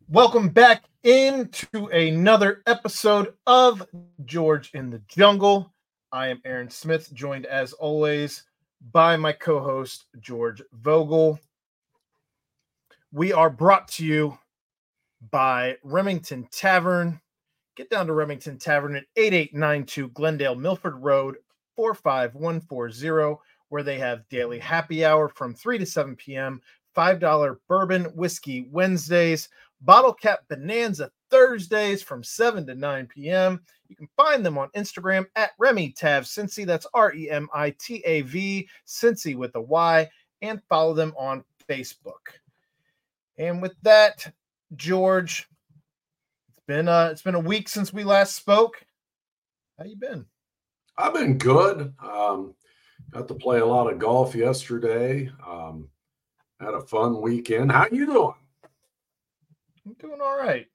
Welcome back into another episode of George in the Jungle. I am Aaron Smith, joined as always by my co host, George Vogel. We are brought to you by Remington Tavern. Get down to Remington Tavern at 8892 Glendale Milford Road, 45140, where they have daily happy hour from 3 to 7 p.m., $5 bourbon whiskey Wednesdays, bottle cap bonanza Thursdays from 7 to 9 p.m. You can find them on Instagram at RemyTav Cincy. That's REMITAV Cincy with a Y, and follow them on Facebook. And with that, George, it's been a week since we last spoke. How you been? I've been good. Got to play a lot of golf yesterday. Had a fun weekend. How you doing? I'm doing all right.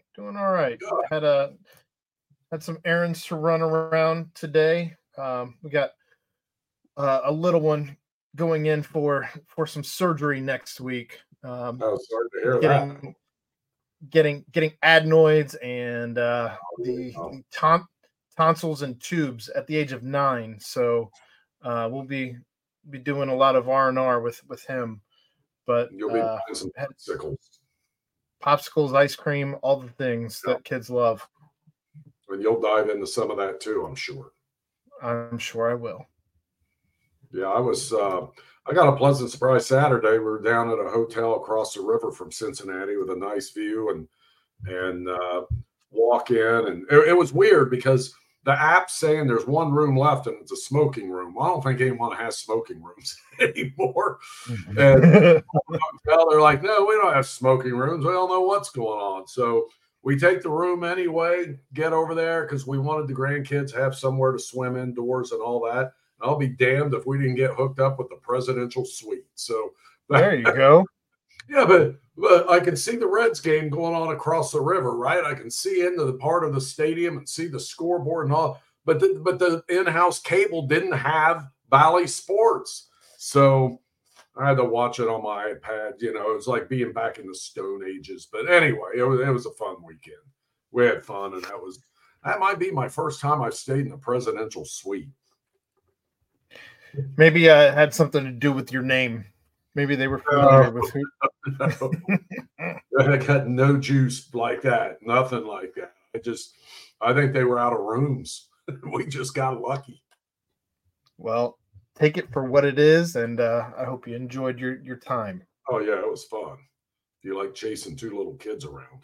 Had some errands to run around today. We got a little one going in for some surgery next week. Sorry to hear that. Getting adenoids and the tonsils and tubes at the age of 9. So we'll be doing a lot of R&R with him. But you'll be buying some popsicles, ice cream, all the things that kids love. And you'll dive into some of that too, I'm sure. I'm sure I will. Yeah, I got a pleasant surprise Saturday. We were down at a hotel across the river from Cincinnati with a nice view and walk in. And it was weird because the app's saying there's one room left and it's a smoking room. Well, I don't think anyone has smoking rooms anymore. And they're like, no, we don't have smoking rooms. We don't know what's going on. So we take the room anyway, get over there because we wanted the grandkids to have somewhere to swim indoors and all that. I'll be damned if we didn't get hooked up with the presidential suite. So there you go. Yeah, but I can see the Reds game going on across the river, right? I can see into the part of the stadium and see the scoreboard and all. But the in-house cable didn't have Bally Sports, so I had to watch it on my iPad. You know, it was like being back in the Stone Ages. But anyway, it was a fun weekend. We had fun, and that might be my first time I've stayed in the presidential suite. Maybe it had something to do with your name. Maybe they were familiar with who. No. I got no juice like that. Nothing like that. I think they were out of rooms. We just got lucky. Well, take it for what it is, and I hope you enjoyed your time. Oh, yeah, it was fun. You like chasing two little kids around.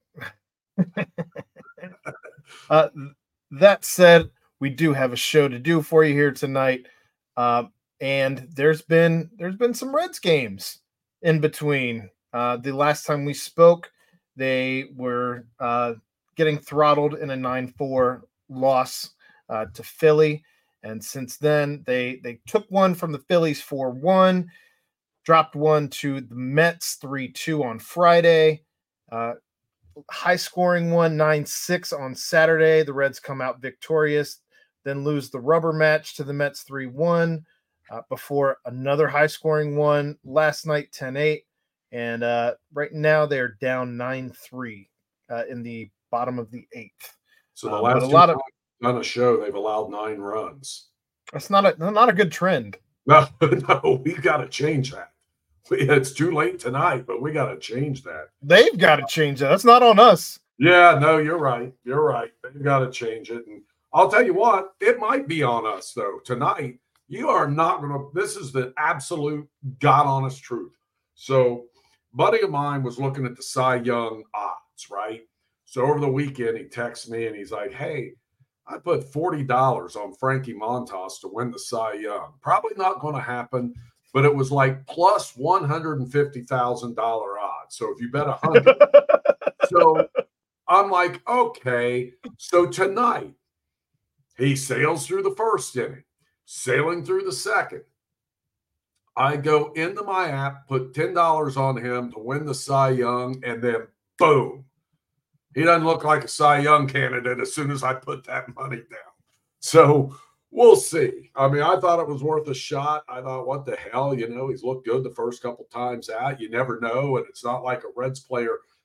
That said, we do have a show to do for you here tonight. And there's been some Reds games in between. The last time we spoke, they were getting throttled in a 9-4 loss to Philly. And since then, they took one from the Phillies 4-1, dropped one to the Mets 3-2 on Friday. High-scoring one, 9-6 on Saturday. The Reds come out victorious, then lose the rubber match to the Mets 3-1 before another high-scoring one last night, 10-8. And right now they're down 9-3 in the bottom of the 8th. So the last two times on a show, they've allowed 9 runs. That's not a good trend. No, we got to change that. It's too late tonight, but we got to change that. They've got to change that. That's not on us. Yeah, no, you're right. They've got to change it. And I'll tell you what, it might be on us, though. Tonight, you are not going to – this is the absolute God-honest truth. So, a buddy of mine was looking at the Cy Young odds, right? So, over the weekend, he texts me, and he's like, hey, I put $40 on Frankie Montas to win the Cy Young. Probably not going to happen, but it was like plus $150,000 odds. So, if you bet 100 so I'm like, okay. So, tonight, he sails through the first inning, sailing through the second. I go into my app, put $10 on him to win the Cy Young, and then boom. He doesn't look like a Cy Young candidate as soon as I put that money down. So we'll see. I mean, I thought it was worth a shot. I thought, what the hell? You know, he's looked good the first couple times out. You never know. And it's not like a Reds player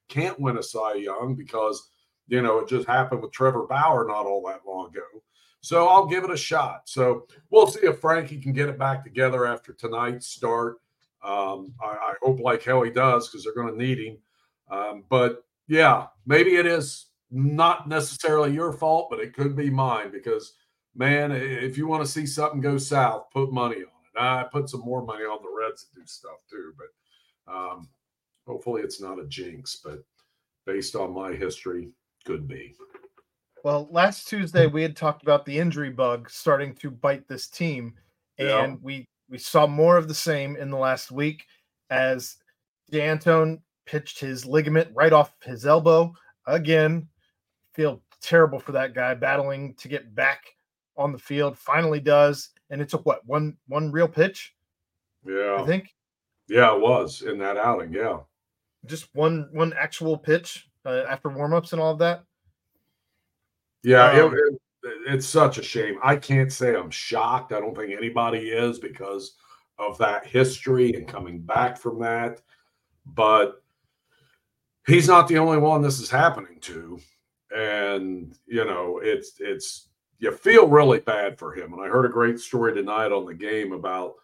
can't win a Cy Young because, it just happened with Trevor Bauer not all that long ago. So I'll give it a shot. So we'll see if Frankie can get it back together after tonight's start. I hope like hell he does because they're going to need him. But yeah, maybe it is not necessarily your fault, but it could be mine because, man, if you want to see something go south, put money on it. I put some more money on the Reds to do stuff too, but hopefully it's not a jinx. But based on my history, could be. Well, last Tuesday we had talked about the injury bug starting to bite this team, and we saw more of the same in the last week as D'Antoni pitched his ligament right off his elbow again. Feel terrible for that guy battling to get back on the field. Finally does, and it took one real pitch. Yeah, I think. Yeah, it was in that outing. Yeah, just one actual pitch after warmups and all of that. Yeah, it's such a shame. I can't say I'm shocked. I don't think anybody is because of that history and coming back from that. But he's not the only one this is happening to. And, it's you feel really bad for him. And I heard a great story tonight on the game about,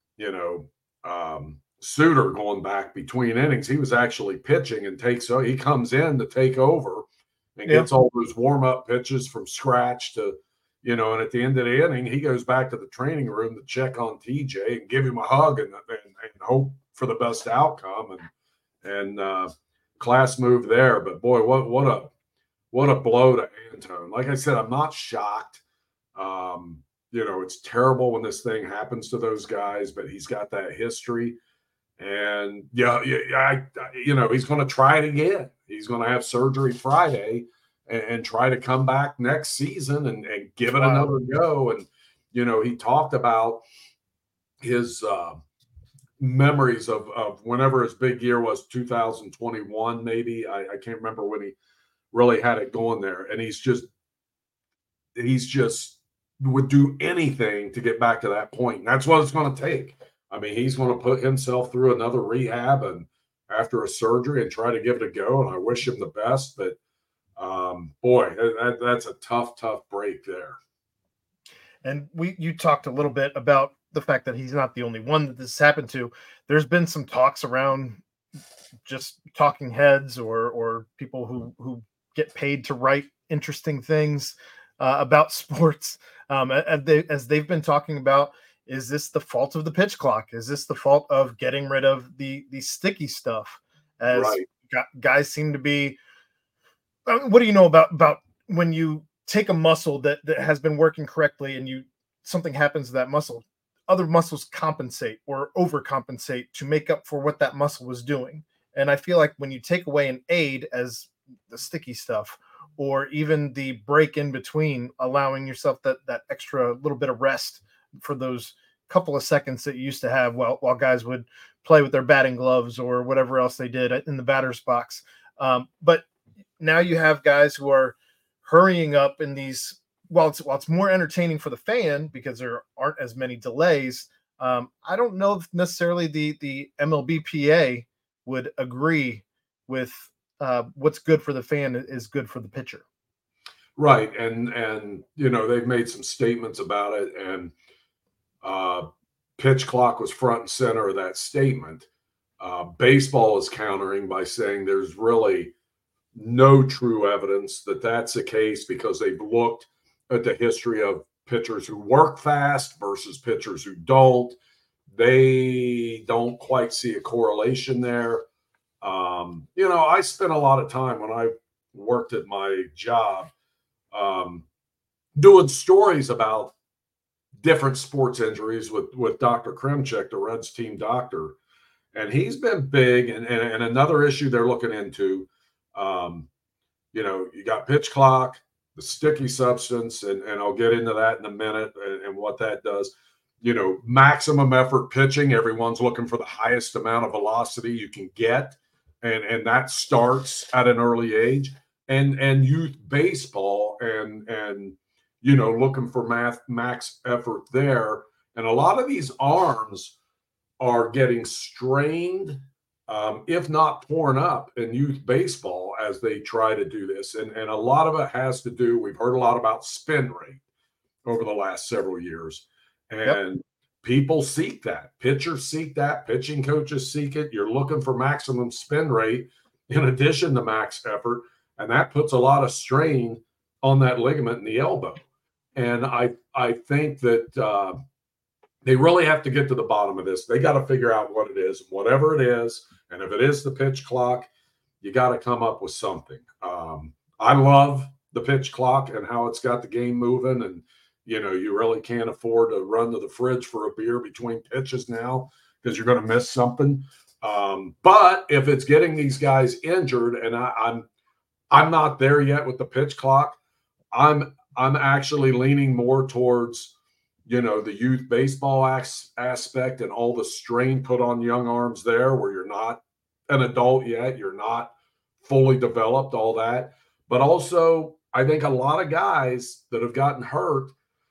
Suter going back between innings. He was actually pitching and he comes in to take over and gets all those warm-up pitches from scratch to, and at the end of the inning, he goes back to the training room to check on TJ and give him a hug and hope for the best outcome. And class move there. But boy, what a blow to Antone. Like I said, I'm not shocked. It's terrible when this thing happens to those guys, but he's got that history. And he's going to try it again. He's going to have surgery Friday and try to come back next season and give it another go. And, he talked about his memories of whenever his big year was, 2021, maybe. I can't remember when he really had it going there. And he's just would do anything to get back to that point. And that's what it's going to take. I mean, he's going to put himself through another rehab and after a surgery and try to give it a go. And I wish him the best. But, boy, that's a tough break there. And you talked a little bit about the fact that he's not the only one that this happened to. There's been some talks around just talking heads or people who get paid to write interesting things about sports. As they've been talking about, is this the fault of the pitch clock? Is this the fault of getting rid of the sticky stuff? As guys seem to be. What do you know about when you take a muscle that has been working correctly and something happens to that muscle? Other muscles compensate or overcompensate to make up for what that muscle was doing. And I feel like when you take away an aid as the sticky stuff, or even the break in between, allowing yourself that extra little bit of rest for those couple of seconds that you used to have while guys would play with their batting gloves or whatever else they did in the batter's box. But now you have guys who are hurrying up in these, while it's more entertaining for the fan because there aren't as many delays. I don't know if necessarily the MLBPA would agree with what's good for the fan is good for the pitcher. Right. And they've made some statements about it, and pitch clock was front and center of that statement. Baseball is countering by saying there's really no true evidence that that's the case because they've looked at the history of pitchers who work fast versus pitchers who don't. They don't quite see a correlation there. I spent a lot of time when I worked at my job doing stories about different sports injuries with Dr. Kremchek, the Reds team doctor. And he's been big. And another issue they're looking into, you got pitch clock, the sticky substance, and I'll get into that in a minute and what that does. Maximum effort pitching, everyone's looking for the highest amount of velocity you can get. And that starts at an early age, and youth baseball and looking for max effort there. And a lot of these arms are getting strained if not torn up in youth baseball as they try to do this. And a lot of it has to do, we've heard a lot about spin rate over the last several years. And people seek that. Pitchers seek that. Pitching coaches seek it. You're looking for maximum spin rate in addition to max effort. And that puts a lot of strain on that ligament in the elbow. And I think that they really have to get to the bottom of this. They got to figure out what it is, whatever it is. And if it is the pitch clock, you got to come up with something. I love the pitch clock and how it's got the game moving. And, you know, you really can't afford to run to the fridge for a beer between pitches now because you're going to miss something. But if it's getting these guys injured, and I'm not there yet with the pitch clock, I'm actually leaning more towards, you know, the youth baseball aspect and all the strain put on young arms there where you're not an adult yet, you're not fully developed, all that. But also, I think a lot of guys that have gotten hurt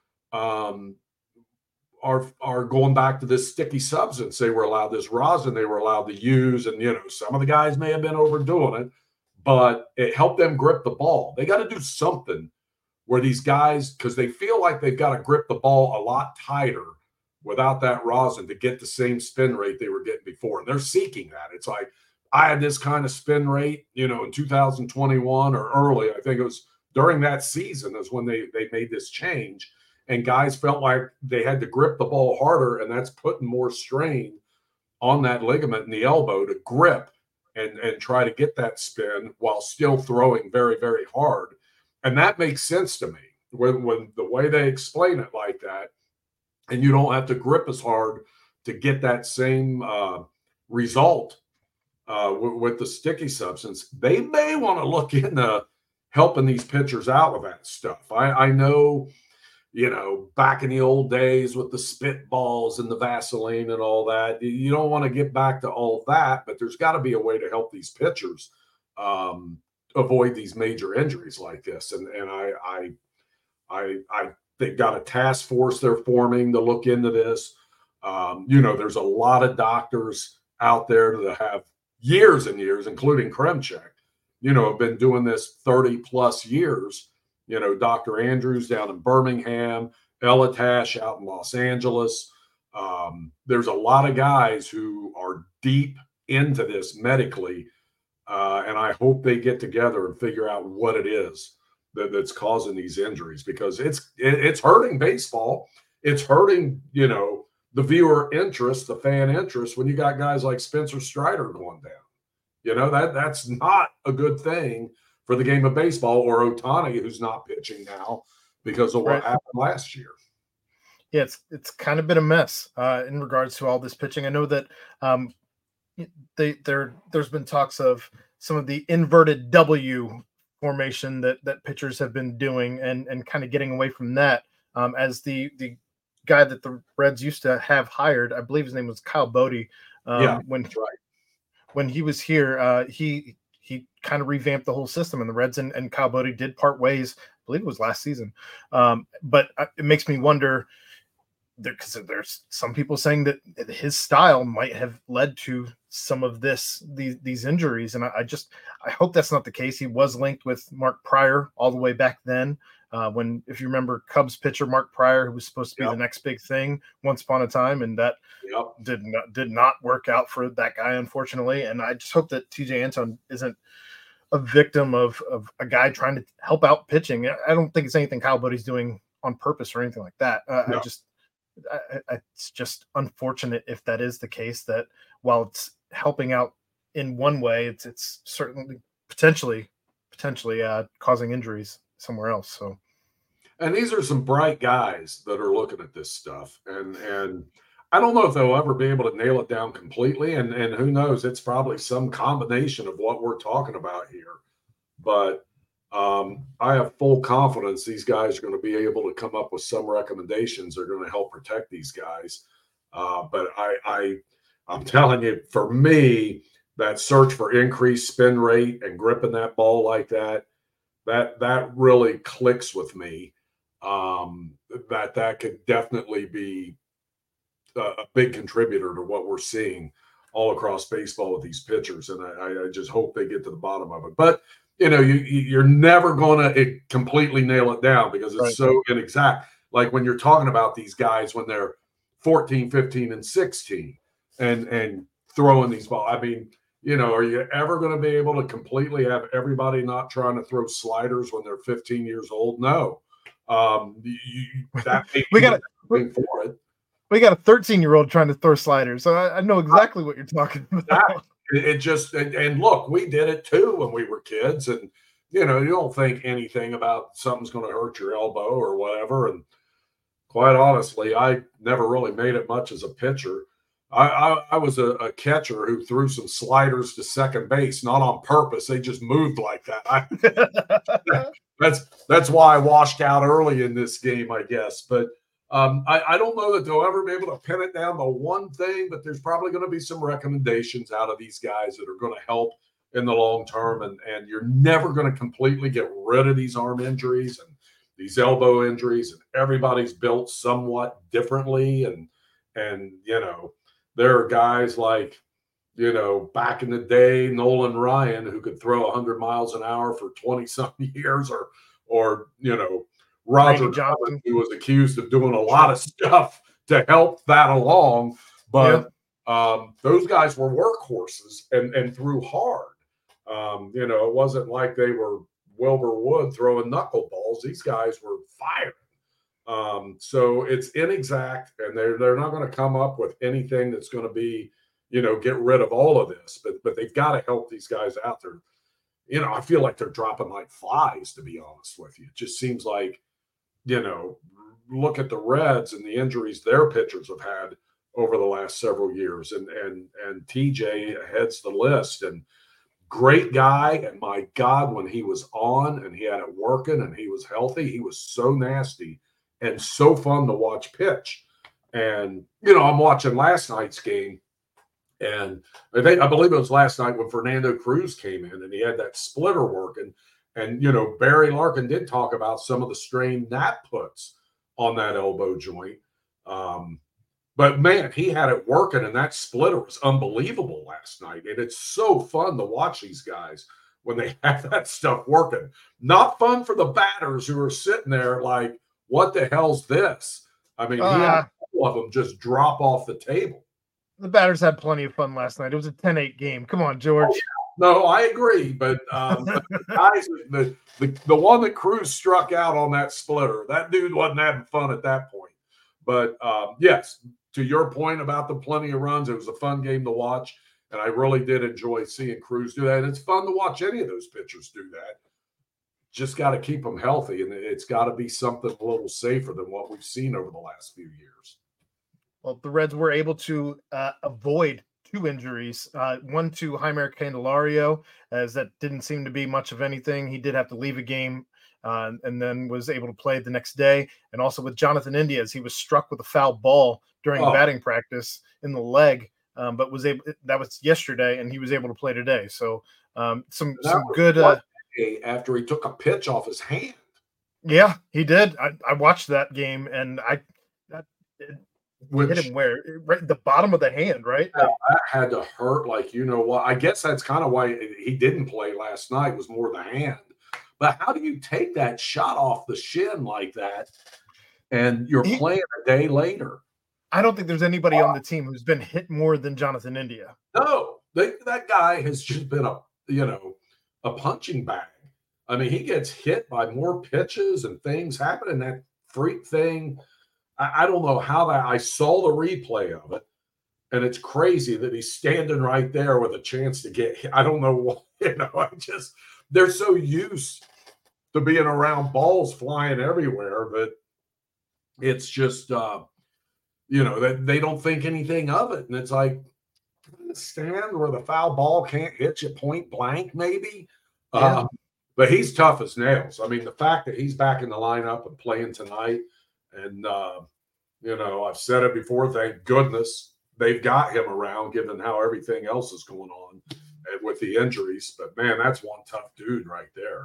are going back to this sticky substance they were allowed, this rosin they were allowed to use. And, you know, some of the guys may have been overdoing it, but it helped them grip the ball. They got to do something where these guys, because they feel like they've got to grip the ball a lot tighter without that rosin to get the same spin rate they were getting before. And they're seeking that. It's like, I had this kind of spin rate, you know, in 2021 or early. I think it was during that season is when they made this change. And guys felt like they had to grip the ball harder, and that's putting more strain on that ligament in the elbow to grip and try to get that spin while still throwing very, very hard. And that makes sense to me when the way they explain it like that, and you don't have to grip as hard to get that same result with the sticky substance. They may want to look into helping these pitchers out with that stuff. I know, you know, back in the old days with the spitballs and the Vaseline and all that, you don't want to get back to all that, but there's got to be a way to help these pitchers avoid these major injuries like this. And I they've got a task force they're forming to look into this. You know, there's a lot of doctors out there that have years and years, including Kremchek, you know, have been doing this 30 plus years. You know, Dr. Andrews down in Birmingham, Elatash out in Los Angeles. There's a lot of guys who are deep into this medically. And I hope they get together and figure out what it is that's causing these injuries, because it's hurting baseball. It's hurting, you know, the viewer interest, the fan interest when you got guys like Spencer Strider going down. You know, that's not a good thing for the game of baseball, or Ohtani, who's not pitching now because of what happened last year. Yeah, it's kind of been a mess in regards to all this pitching. I know that there's been talks of some of the inverted W formation that pitchers have been doing and kind of getting away from that. As the guy that the Reds used to have hired, I believe his name was Kyle Bodie. When he was here, he kind of revamped the whole system, and the Reds and Kyle Bodie did part ways. I believe it was last season. But it makes me wonder, because there's some people saying that his style might have led to some of these injuries. And I hope that's not the case. He was linked with Mark Prior all the way back then. When, if you remember, Cubs pitcher Mark Prior, who was supposed to be the next big thing once upon a time, and that did not work out for that guy, unfortunately. And I just hope that TJ Antone isn't a victim of a guy trying to help out pitching. I don't think it's anything Kyle Bodie's doing on purpose or anything like that. No. It's just unfortunate if that is the case, that while it's helping out in one way, it's certainly potentially causing injuries somewhere else. So, and these are some bright guys that are looking at this stuff, and I don't know if they'll ever be able to nail it down completely, and who knows, it's probably some combination of what we're talking about here. But I have full confidence these guys are going to be able to come up with some recommendations that are going to help protect these guys. But I'm telling you, for me, that search for increased spin rate and gripping that ball like that really clicks with me. That could definitely be a big contributor to what we're seeing all across baseball with these pitchers, and I just hope they get to the bottom of it. But you're never going to completely nail it down because it's so inexact. Like when you're talking about these guys when they're 14, 15, and 16 and throwing these balls. I mean, are you ever going to be able to completely have everybody not trying to throw sliders when they're 15 years old? No. We got a 13-year-old trying to throw sliders, so I know exactly what you're talking about. It just and look, we did it too when we were kids, and you don't think anything about something's going to hurt your elbow or whatever. And quite honestly, I never really made it much as a pitcher. I was a catcher who threw some sliders to second base, not on purpose. They just moved like that. That's why I washed out early in this game, I guess. But I don't know that they'll ever be able to pin it down to one thing, but there's probably going to be some recommendations out of these guys that are going to help in the long term. And you're never going to completely get rid of these arm injuries and these elbow injuries. And everybody's built somewhat differently. And there are guys like, back in the day, Nolan Ryan, who could throw 100 miles an hour for 20-something years, or Roger Johnson, who was accused of doing a lot of stuff to help that along. But those guys were workhorses and threw hard. It wasn't like they were Wilbur Wood throwing knuckleballs. These guys were firing. So it's inexact, and they're not going to come up with anything that's going to be, get rid of all of this. But they've got to help these guys out there. I feel like they're dropping like flies, to be honest with you. It just seems like, look at the Reds and the injuries their pitchers have had over the last several years, and TJ heads the list. And great guy, and my God, when he was on and he had it working and he was healthy, he was so nasty and so fun to watch pitch. And I'm watching last night's game, and I believe it was last night when Fernando Cruz came in and he had that splitter working. And, Barry Larkin did talk about some of the strain that puts on that elbow joint. But, man, he had it working, and that splitter was unbelievable last night. And it's so fun to watch these guys when they have that stuff working. Not fun for the batters who are sitting there like, what the hell's this? I mean, he had a couple of them just drop off the table. The batters had plenty of fun last night. It was a 10-8 game. Come on, George. Oh, yeah. No, I agree, but the guys, the one that Cruz struck out on that splitter, that dude wasn't having fun at that point. But yes, to your point about the plenty of runs, it was a fun game to watch, and I really did enjoy seeing Cruz do that. And it's fun to watch any of those pitchers do that. Just got to keep them healthy, and it's got to be something a little safer than what we've seen over the last few years. Well, the Reds were able to avoid 2 injuries, one to Jeimer Candelario, as that didn't seem to be much of anything. He did have to leave a game and then was able to play the next day. And also with Jonathan India, as he was struck with a foul ball during batting practice in the leg, but that was yesterday, and he was able to play today. So some good after he took a pitch off his hand. Yeah, he did. I watched that game, and hit him right at the bottom of the hand, right? Yeah, that had to hurt. Like, what? I guess that's kind of why he didn't play last night, was more the hand. But how do you take that shot off the shin like that and you're playing a day later? I don't think there's anybody on the team who's been hit more than Jonathan India. No, that guy has just been a punching bag. I mean, he gets hit by more pitches and things happening. That freak thing, I don't know how that. I saw the replay of it, and it's crazy that he's standing right there with a chance to get hit. I don't know what, they're so used to being around balls flying everywhere, but it's just, that they don't think anything of it. And it's like, stand where the foul ball can't hit you point blank, maybe. Yeah. But he's tough as nails. I mean, the fact that he's back in the lineup and playing tonight, and, I've said it before, thank goodness they've got him around, given how everything else is going on with the injuries. But, man, that's one tough dude right there.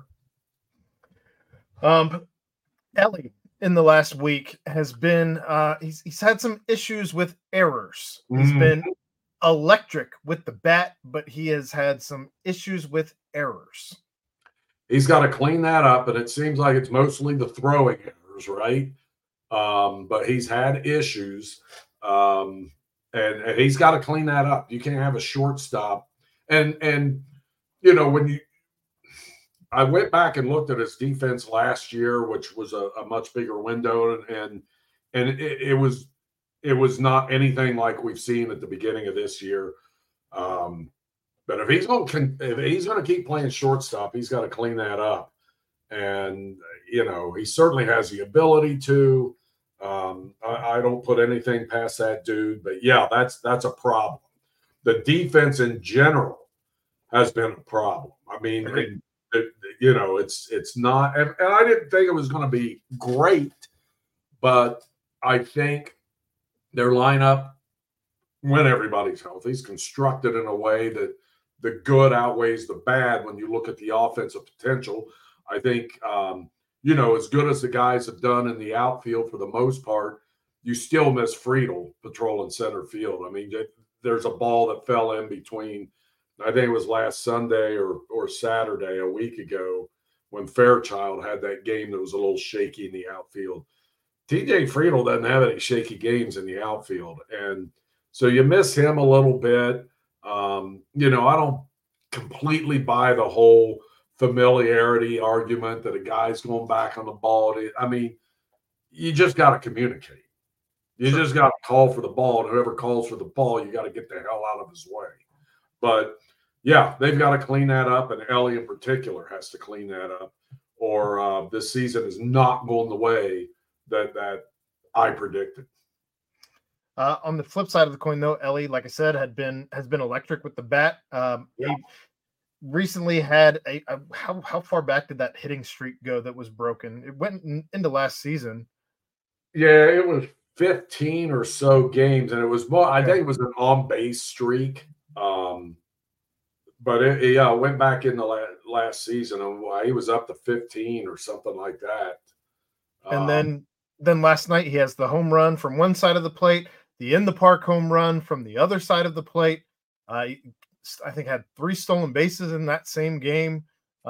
Elly in the last week has been he's had some issues with errors. He's been electric with the bat, but he has had some issues with errors. He's got to clean that up, and it seems like it's mostly the throwing errors, right? But he's had issues, and he's got to clean that up. You can't have a shortstop, and you know when I went back and looked at his defense last year, which was a much bigger window, and it was not anything like we've seen at the beginning of this year. But if he's going to keep playing shortstop, he's got to clean that up. And you know, he certainly has the ability to. I don't put anything past that dude, but yeah, that's a problem. The defense in general has been a problem. I mean, you know, it's not, and I didn't think it was going to be great, but I think their lineup, when everybody's healthy, is constructed in a way that the good outweighs the bad when you look at the offensive potential. I think, you know, as good as the guys have done in the outfield for the most part, you still miss Friedel patrolling center field. I mean, there's a ball that fell in between, I think it was last Sunday or Saturday a week ago when Fairchild had that game that was a little shaky in the outfield. TJ Friedel doesn't have any shaky games in the outfield. And so you miss him a little bit. You know, I don't completely buy the whole familiarity argument that a guy's going back on the ball. I mean, you just got to communicate. You just got to call for the ball, and whoever calls for the ball, you got to get the hell out of his way. But, yeah, they've got to clean that up, and Ellie in particular has to clean that up, or this season is not going the way that I predicted. On the flip side of the coin, though, Ellie, like I said, has been electric with the bat. He recently had how far back did that hitting streak go that was broken? It went into last season. Yeah, it was 15 or so games, and it was more. I think it was an on-base streak. But it went back in the last season, and he was up to 15 or something like that. And then last night he has the home run from one side of the plate, the in the park home run from the other side of the plate. I think had 3 stolen bases in that same game.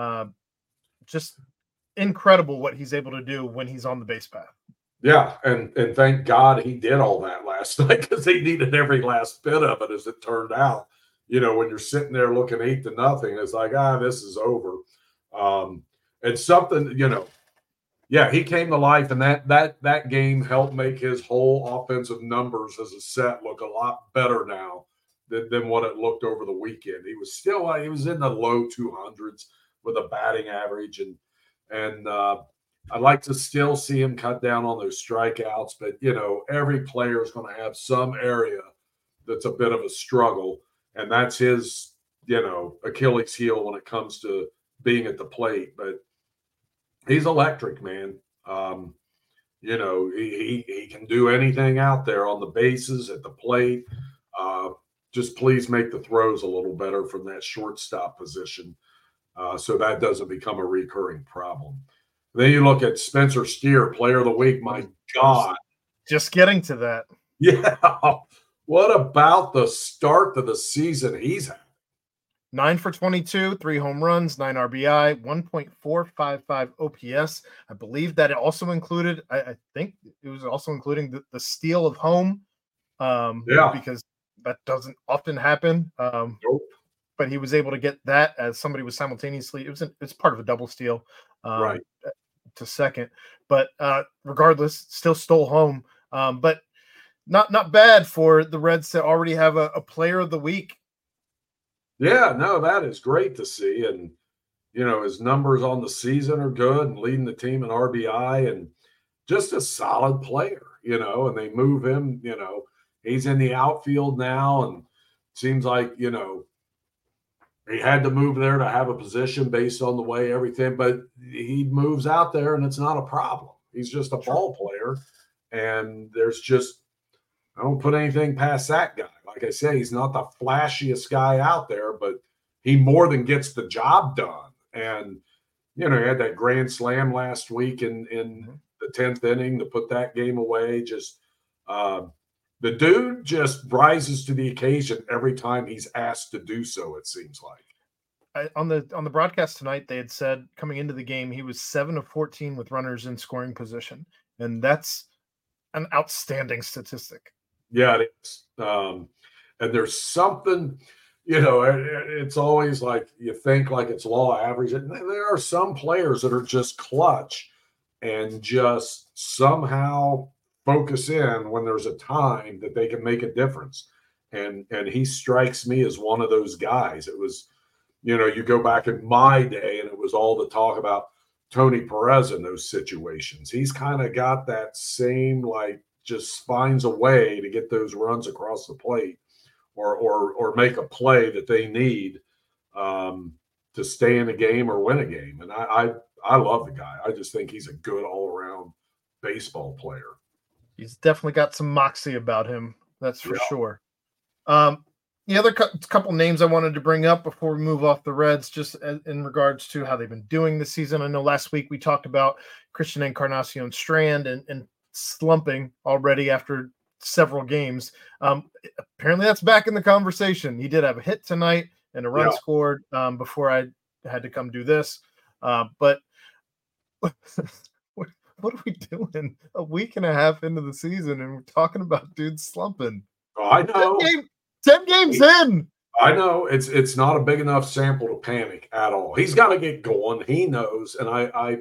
Just incredible what he's able to do when he's on the base path. Yeah, and thank God he did all that last night because he needed every last bit of it, as it turned out. You know, when you're sitting there looking 8-0, it's like, this is over. And something, you know, yeah, he came to life, and that game helped make his whole offensive numbers as a set look a lot better now than what it looked over the weekend. He was still he was in the low 200s with a batting average, and I'd like to still see him cut down on those strikeouts, but you know, every player is going to have some area that's a bit of a struggle, and that's his, you know, Achilles heel when it comes to being at the plate. But he's electric, man. You know, he can do anything out there on the bases, at the plate. Just please make the throws a little better from that shortstop position, so that doesn't become a recurring problem. Then you look at Spencer Steer, Player of the Week. My God, just getting to that. Yeah, what about the start of the season he's had? 9 for 22, 3 home runs, 9 RBI, 1.455 OPS. I believe that it also included, I think it was also including the steal of home. Because that doesn't often happen. Nope. But he was able to get that as somebody was simultaneously, it's part of a double steal right to second. But regardless, still stole home. But not bad for the Reds to already have a Player of the Week. Yeah, no, that is great to see. And, you know, his numbers on the season are good and leading the team in RBI and just a solid player, you know, and they move him, you know, he's in the outfield now and seems like, you know, he had to move there to have a position based on the way everything, but he moves out there and it's not a problem. He's just a ball player. And there's just, I don't put anything past that guy. Like I say, he's not the flashiest guy out there, but he more than gets the job done. And, you know, he had that grand slam last week in the 10th inning to put that game away. Just The dude just rises to the occasion every time he's asked to do so, it seems like. On the broadcast tonight, they had said coming into the game he was 7 of 14 with runners in scoring position, and that's an outstanding statistic. Yeah, it is. And there's something, it's always like you think like it's law average. And there are some players that are just clutch and just somehow focus in when there's a time that they can make a difference. And he strikes me as one of those guys. It was, you go back in my day and it was all the talk about Tony Perez in those situations. He's kind of got that same, like, just finds a way to get those runs across the plate or make a play that they need to stay in a game or win a game. And I love the guy. I just think he's a good all-around baseball player. He's definitely got some moxie about him. That's for sure. The other couple names I wanted to bring up before we move off the Reds, just in regards to how they've been doing this season. I know last week we talked about Christian Encarnacion Strand and slumping already after several games. Apparently that's back in the conversation. He did have a hit tonight and a run scored before I had to come do this. But what are we doing a week and a half into the season and we're talking about dudes slumping? Oh, I know. 10 games in. I know it's not a big enough sample to panic at all. He's got to get going. He knows. And I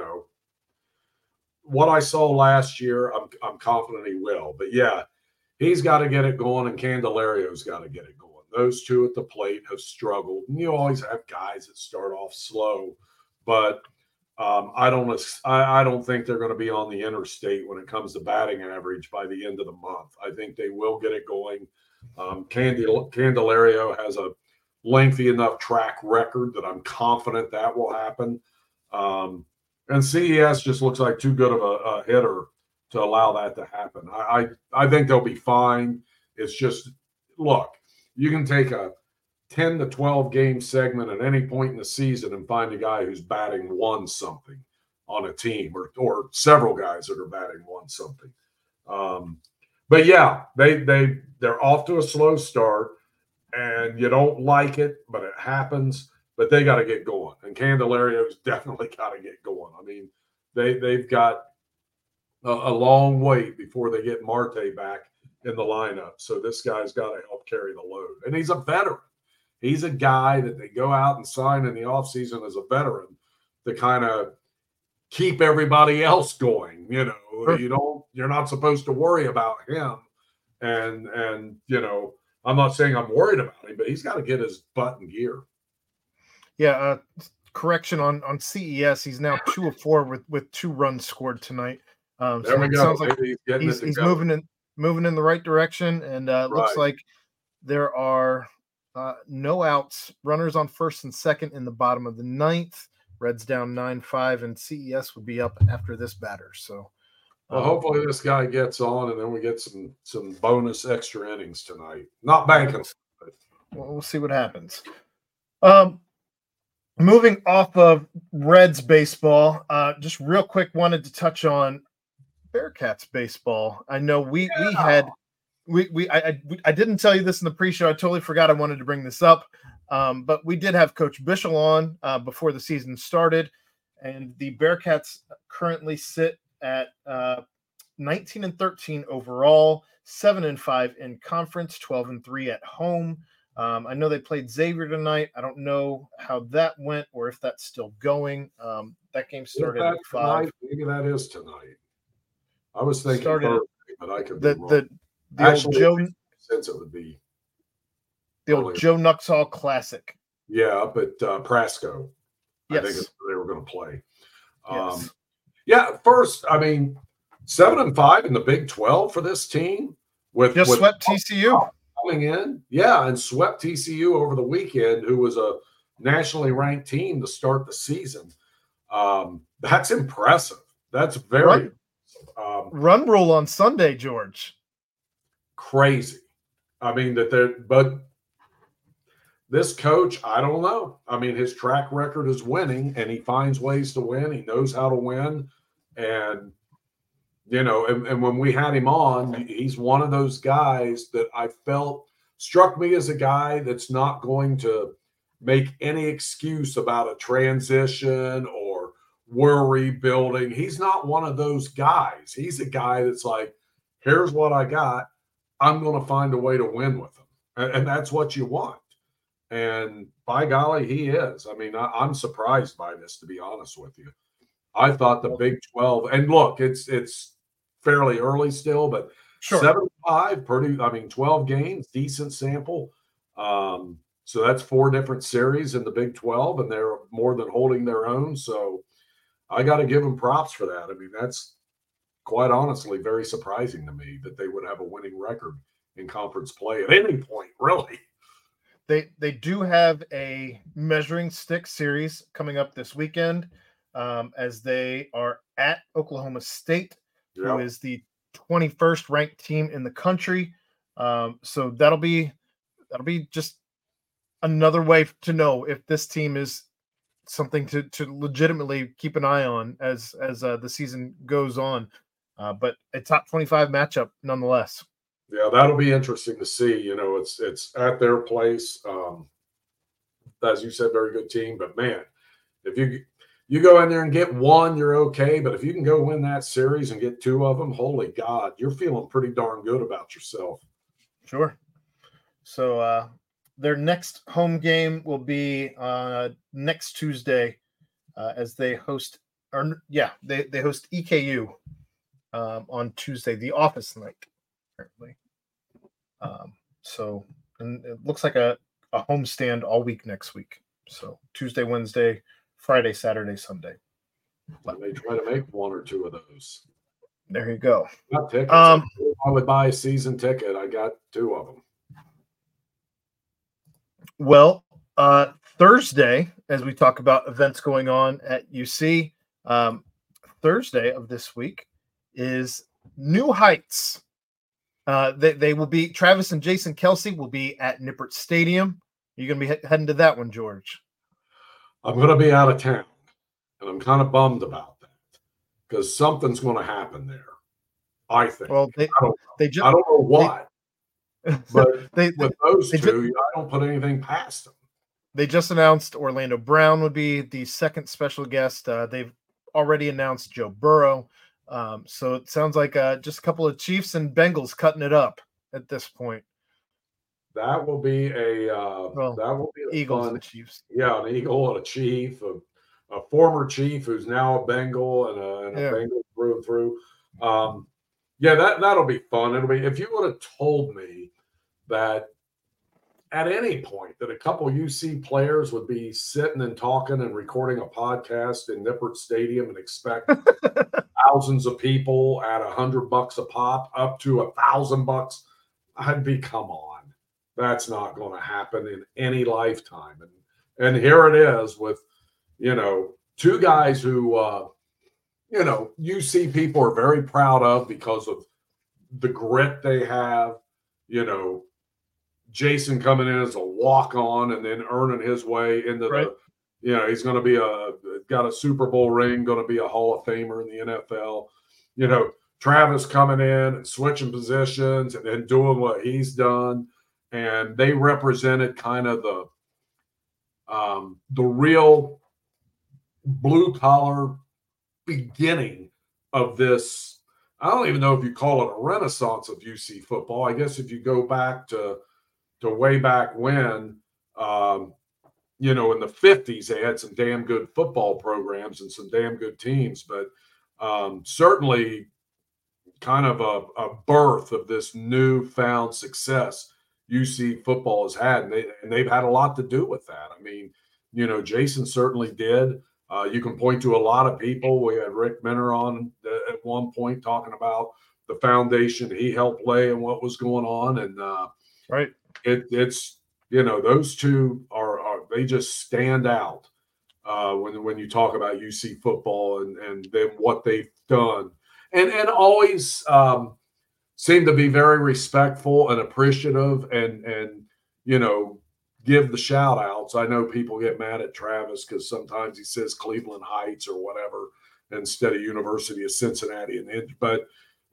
what I saw last year, I'm confident he will. But yeah, he's got to get it going, and Candelario's got to get it going. Those two at the plate have struggled. And you always have guys that start off slow, but I don't think they're going to be on the interstate when it comes to batting average by the end of the month. I think they will get it going. Candelario has a lengthy enough track record that I'm confident that will happen. And CES just looks like too good of a hitter to allow that to happen. I think they'll be fine. It's just, look, you can take a 10 to 12 game segment at any point in the season and find a guy who's batting 1 something on a team or several guys that are batting 1 something. But yeah, they're off to a slow start and you don't like it, but it happens. But they got to get going, and Candelario's definitely got to get going. I mean, they've got a long wait before they get Marte back in the lineup. So this guy's got to help carry the load, and he's a veteran. He's a guy that they go out and sign in the offseason as a veteran to kind of keep everybody else going. You're not supposed to worry about him, and I'm not saying I'm worried about him, but he's got to get his butt in gear. Yeah, correction on CES. He's now 2 of 4 with 2 runs scored tonight. There we go. Sounds like he's moving in the right direction, and looks like there are no outs. Runners on first and second in the bottom of the 9th. Reds down 9-5, and CES would be up after this batter. So, well, hopefully this guy gets on, and then we get some bonus extra innings tonight. Not banking, but we'll see what happens. Moving off of Reds baseball, just real quick, wanted to touch on Bearcats baseball. I know I didn't tell you this in the pre-show. I totally forgot I wanted to bring this up, but we did have Coach Bischel on before the season started, and the Bearcats currently sit at 19-13 overall, 7-5 in conference, 12-3 at home. I know they played Xavier tonight. I don't know how that went or if that's still going. That game started at 5. Maybe that is tonight. I was thinking Thursday, but I could be wrong. The old Joe, since it would be the old Joe Nuxhall Classic. Yeah, up at Prasco. Yes. I think it's where they were going to play. Yes. Yeah, first, I mean, 7-5 in the Big 12 for this team with swept TCU. Coming in, and swept TCU over the weekend, who was a nationally ranked team to start the season. That's impressive. That's very run rule on Sunday, George. Crazy. I mean but this coach, I don't know. I mean, his track record is winning, and he finds ways to win. He knows how to win, and and when we had him on, he's one of those guys that I felt struck me as a guy that's not going to make any excuse about a transition or worry building. He's not one of those guys. He's a guy that's like, here's what I got. I'm going to find a way to win with him. And that's what you want. And by golly, he is. I mean, I'm surprised by this, to be honest with you. I thought the Big 12, and look, it's fairly early still, but Sure. 7-5, pretty, 12 games, decent sample. So that's 4 different series in the Big 12, and they're more than holding their own. So I got to give them props for that. I mean, that's quite honestly very surprising to me that they would have a winning record in conference play at any point, really. They do have a measuring stick series coming up this weekend, as they are at Oklahoma State, who is the 21st ranked team in the country. So that'll be just another way to know if this team is something to legitimately keep an eye on as the season goes on. But a top 25 matchup nonetheless. Yeah, that'll be interesting to see. It's at their place. As you said, very good team. But man, if you go in there and get one, you're okay. But if you can go win that series and get 2 of them, holy God, you're feeling pretty darn good about yourself. Sure. So their next home game will be next Tuesday, as they host, they host EKU on Tuesday, the office night, apparently. And it looks like a homestand all week next week. So Tuesday, Wednesday, Friday, Saturday, Sunday. And they try to make 1 or 2 of those. There you go. Not tickets. I would buy a season ticket. I got 2 of them. Well, Thursday, as we talk about events going on at UC, Thursday of this week is New Heights. They will be, Travis and Jason Kelsey will be at Nippert Stadium. You're going to be heading to that one, George? I'm going to be out of town, and I'm kind of bummed about that because something's going to happen there, I think. Well, I don't know what, but with those two, I don't put anything past them. They just announced Orlando Brown would be the second special guest. They've already announced Joe Burrow. So it sounds like just a couple of Chiefs and Bengals cutting it up at this point. That will be a Eagles fun, and Chiefs. Yeah, an Eagle and a Chief, a former Chief who's now a Bengal and a Bengal through and through. That'll be fun. It'll be, if you would have told me that at any point that a couple UC players would be sitting and talking and recording a podcast in Nippert Stadium and expect thousands of people at $100 a pop up to $1,000, I'd be, come on. That's not going to happen in any lifetime. And here it is with, 2 guys who, UC people are very proud of because of the grit they have. Jason coming in as a walk-on and then earning his way into he's going to be got a Super Bowl ring, going to be a Hall of Famer in the NFL. Travis coming in and switching positions and then doing what he's done. And they represented kind of the real blue-collar beginning of this. I don't even know if you call it a renaissance of UC football. I guess if you go back to way back when, in the 50s, they had some damn good football programs and some damn good teams. But certainly kind of a birth of this newfound success UC football has had, and they've had a lot to do with that. I mean, Jason certainly did. You can point to a lot of people. We had Rick Minner on at one point talking about the foundation he helped lay and what was going on. And it's those two are they just stand out when you talk about UC football and then what they've done, and always seem to be very respectful and appreciative and give the shout outs. I know people get mad at Travis because sometimes he says Cleveland Heights or whatever instead of University of Cincinnati. But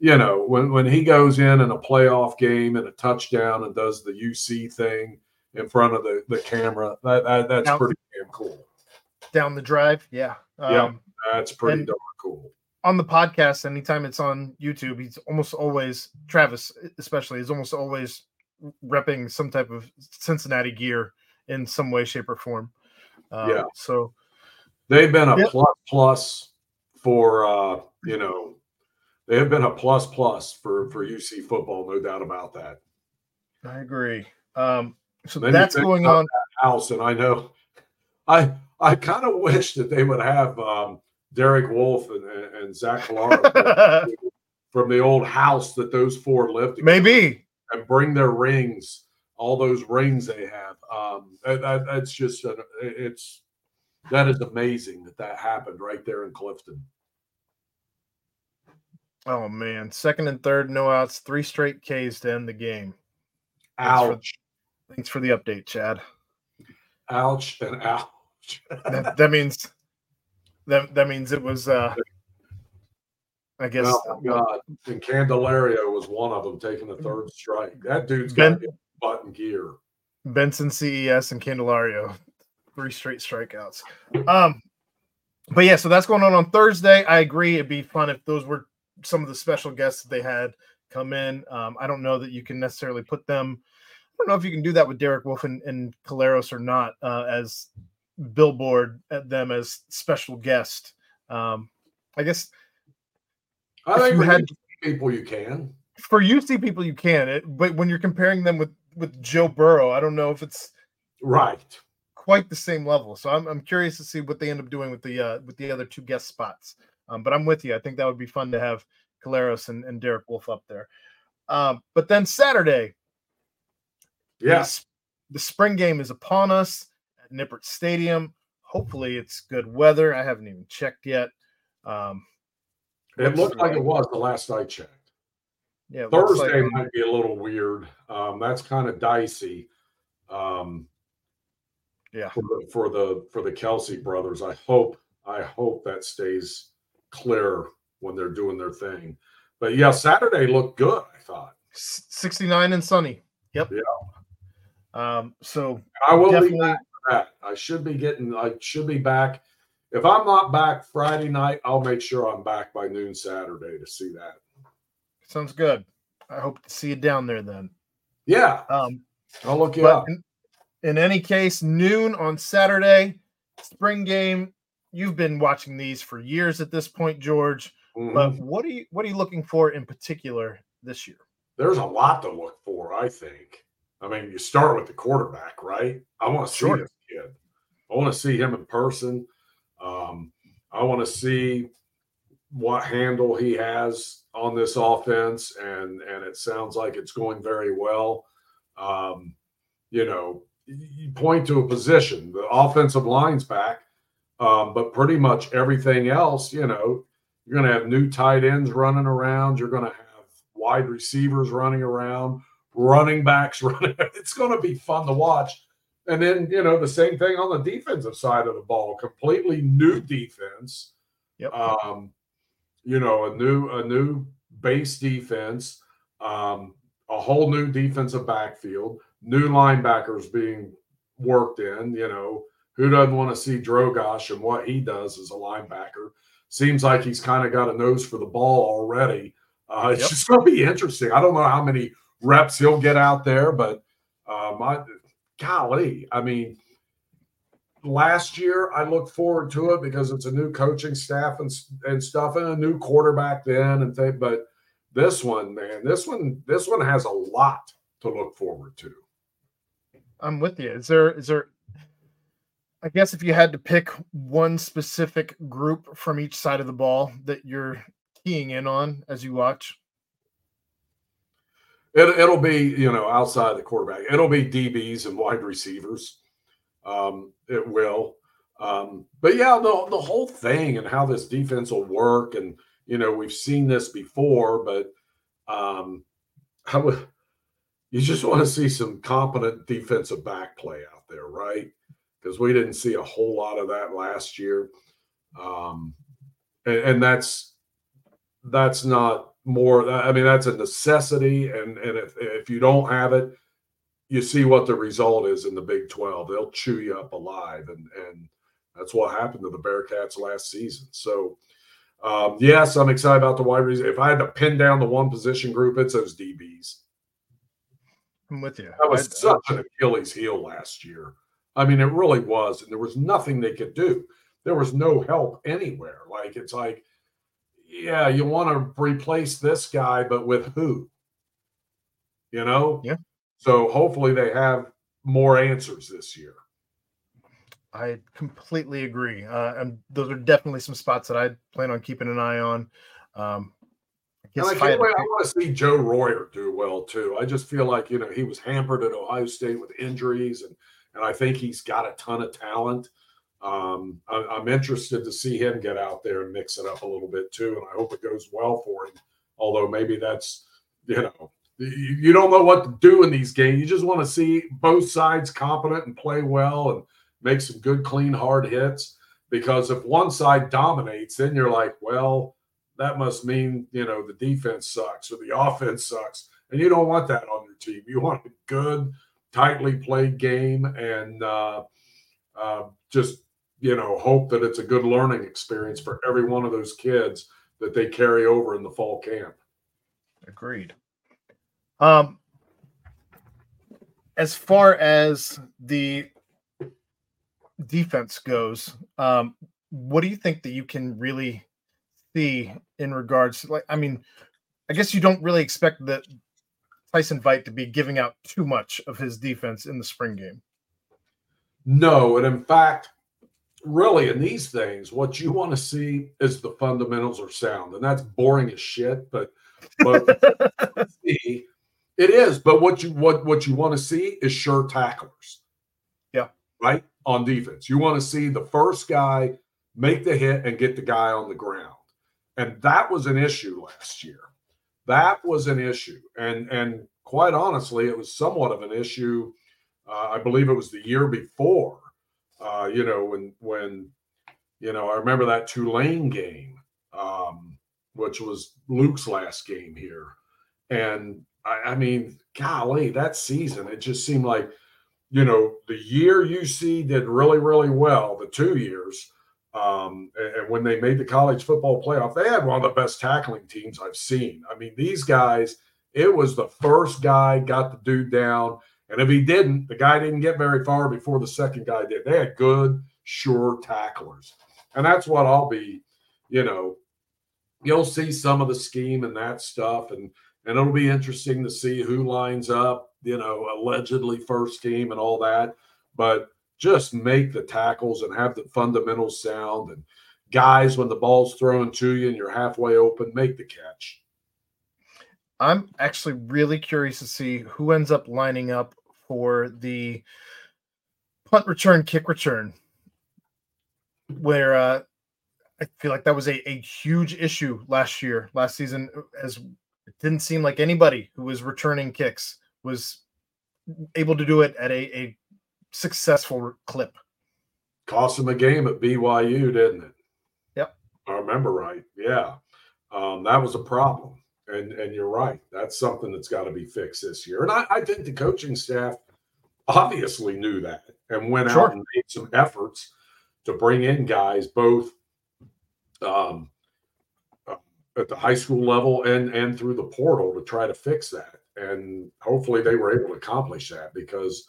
when he goes in a playoff game and a touchdown and does the UC thing in front of the camera, that's pretty damn cool. Down the drive, yeah. That's pretty darn cool. On the podcast, anytime it's on YouTube, he's almost always, Travis especially, is almost always repping some type of Cincinnati gear in some way, shape, or form. So they've been a plus for they have been a plus for UC football, no doubt about that. I agree. So that's going on. House, and I know I kind of wish that they would have Derek Wolfe and Zach Collaros from the old house that those four lived in. Maybe. And bring their rings, all those rings they have. That's just that is amazing that happened right there in Clifton. Oh man, 2nd and 3rd, no outs, 3 straight Ks to end the game. Ouch. Thanks for the update, Chad. Ouch and ouch. that means it was I guess. Oh God. And Candelario was one of them taking the 3rd strike. That dude's got to be button gear. Benson, CES, and Candelario, 3 straight strikeouts. But yeah, so that's going on Thursday. I agree. It'd be fun if those were some of the special guests that they had come in. I don't know that you can necessarily put them. I don't know if you can do that with Derek Wolfe and Collaros or not as billboard at them as special guest. I guess. I think for UC people you can. For UC people you can, but when you're comparing them with Joe Burrow, I don't know if it's right quite the same level. So I'm curious to see what they end up doing with the other 2 guest spots. But I'm with you. I think that would be fun to have Collaros and Derek Wolfe up there. But then Saturday, yes, the spring game is upon us at Nippert Stadium. Hopefully it's good weather. I haven't even checked yet. It looked like it was the last I checked. Yeah, Thursday might be a little weird. That's kind of dicey. For the Kelsey brothers, I hope that stays clear when they're doing their thing. But yeah, Saturday looked good. I thought 69 and sunny. Yep. Yeah. So I will be back for that. I should be back. If I'm not back Friday night, I'll make sure I'm back by noon Saturday to see that. Sounds good. I hope to see you down there then. Yeah. I'll look you up. In any case, noon on Saturday, spring game. You've been watching these for years at this point, George. Mm-hmm. But what are you looking for in particular this year? There's a lot to look for, I think. I mean, you start with the quarterback, right? I want to see this kid. I want to see him in person. I want to see what handle he has on this offense, and it sounds like it's going very well. You point to a position, the offensive line's back, but pretty much everything else, you're going to have new tight ends running around. You're going to have wide receivers running around, running backs running. It's going to be fun to watch. And then, the same thing on the defensive side of the ball, completely new defense. Yep. A new base defense, a whole new defensive backfield, new linebackers being worked in. Who doesn't want to see Drogosh and what he does as a linebacker? Seems like he's kind of got a nose for the ball already. It's just going to be interesting. I don't know how many reps he'll get out there, but golly, I mean, last year I looked forward to it because it's a new coaching staff and stuff, and a new quarterback then but this one, man, this one has a lot to look forward to. I'm with you. Is there I guess if you had to pick one specific group from each side of the ball that you're keying in on as you watch? It'll be, outside the quarterback. It'll be DBs and wide receivers. It will. But yeah, the whole thing and how this defense will work. And, we've seen this before, but you just want to see some competent defensive back play out there, right? Because we didn't see a whole lot of that last year. And that's not more. I mean, that's a necessity, and if you don't have it, you see what the result is in the Big 12. They'll chew you up alive, and that's what happened to the Bearcats last season. So, yes, I'm excited about the wide receivers. If I had to pin down the one position group, it's those DBs. I'm with you. That was such an Achilles heel last year. I mean, it really was, and there was nothing they could do. There was no help anywhere. Like, it's like, yeah, you want to replace this guy, but with who? You know? Yeah. So hopefully they have more answers this year. I completely agree. And those are definitely some spots that I plan on keeping an eye on. And I can't wait. I want to see Joe Royer do well too. I just feel like, he was hampered at Ohio State with injuries, and I think he's got a ton of talent. I'm interested to see him get out there and mix it up a little bit too, and I hope it goes well for him. Although maybe that's, you don't know what to do in these games. You just want to see both sides competent and play well and make some good, clean, hard hits. Because if one side dominates, then you're like, well, that must mean, the defense sucks or the offense sucks. And you don't want that on your team. You want a good, tightly played game, and just, hope that it's a good learning experience for every one of those kids that they carry over in the fall camp. Agreed. As far as the defense goes, what do you think that you can really see in regards to, I guess you don't really expect that Tyson Veit to be giving out too much of his defense in the spring game. No, and in fact, really in these things, what you want to see is the fundamentals are sound, and that's boring as shit. But it is. But what you want to see is sure tacklers. Yeah. Right on defense, you want to see the first guy make the hit and get the guy on the ground. And that was an issue last year. That was an issue. And quite honestly, it was somewhat of an issue. I believe it was the year before, when I remember that Tulane game, which was Luke's last game here. And I mean, golly, that season, it just seemed like, the year UC did really, really well, the 2 years, and when they made the college football playoff, they had one of the best tackling teams I've seen. I mean, these guys, it was the first guy got the dude down, and if he didn't, the guy didn't get very far before the second guy did. They had good, sure tacklers. And that's what I'll be, you'll see some of the scheme and that stuff, and it'll be interesting to see who lines up, allegedly first team and all that. But just make the tackles and have the fundamentals sound. And guys, when the ball's thrown to you and you're halfway open, make the catch. I'm actually really curious to see who ends up lining up for the punt return, kick return, where I feel like that was a huge issue last season, as it didn't seem like anybody who was returning kicks was able to do it at a successful clip. Cost him a game at BYU, didn't it? Yep. I remember right. Yeah. That was a problem. And you're right. That's something that's got to be fixed this year. And I think the coaching staff obviously knew that and went out and made some efforts to bring in guys both at the high school level and through the portal to try to fix that. And hopefully they were able to accomplish that because,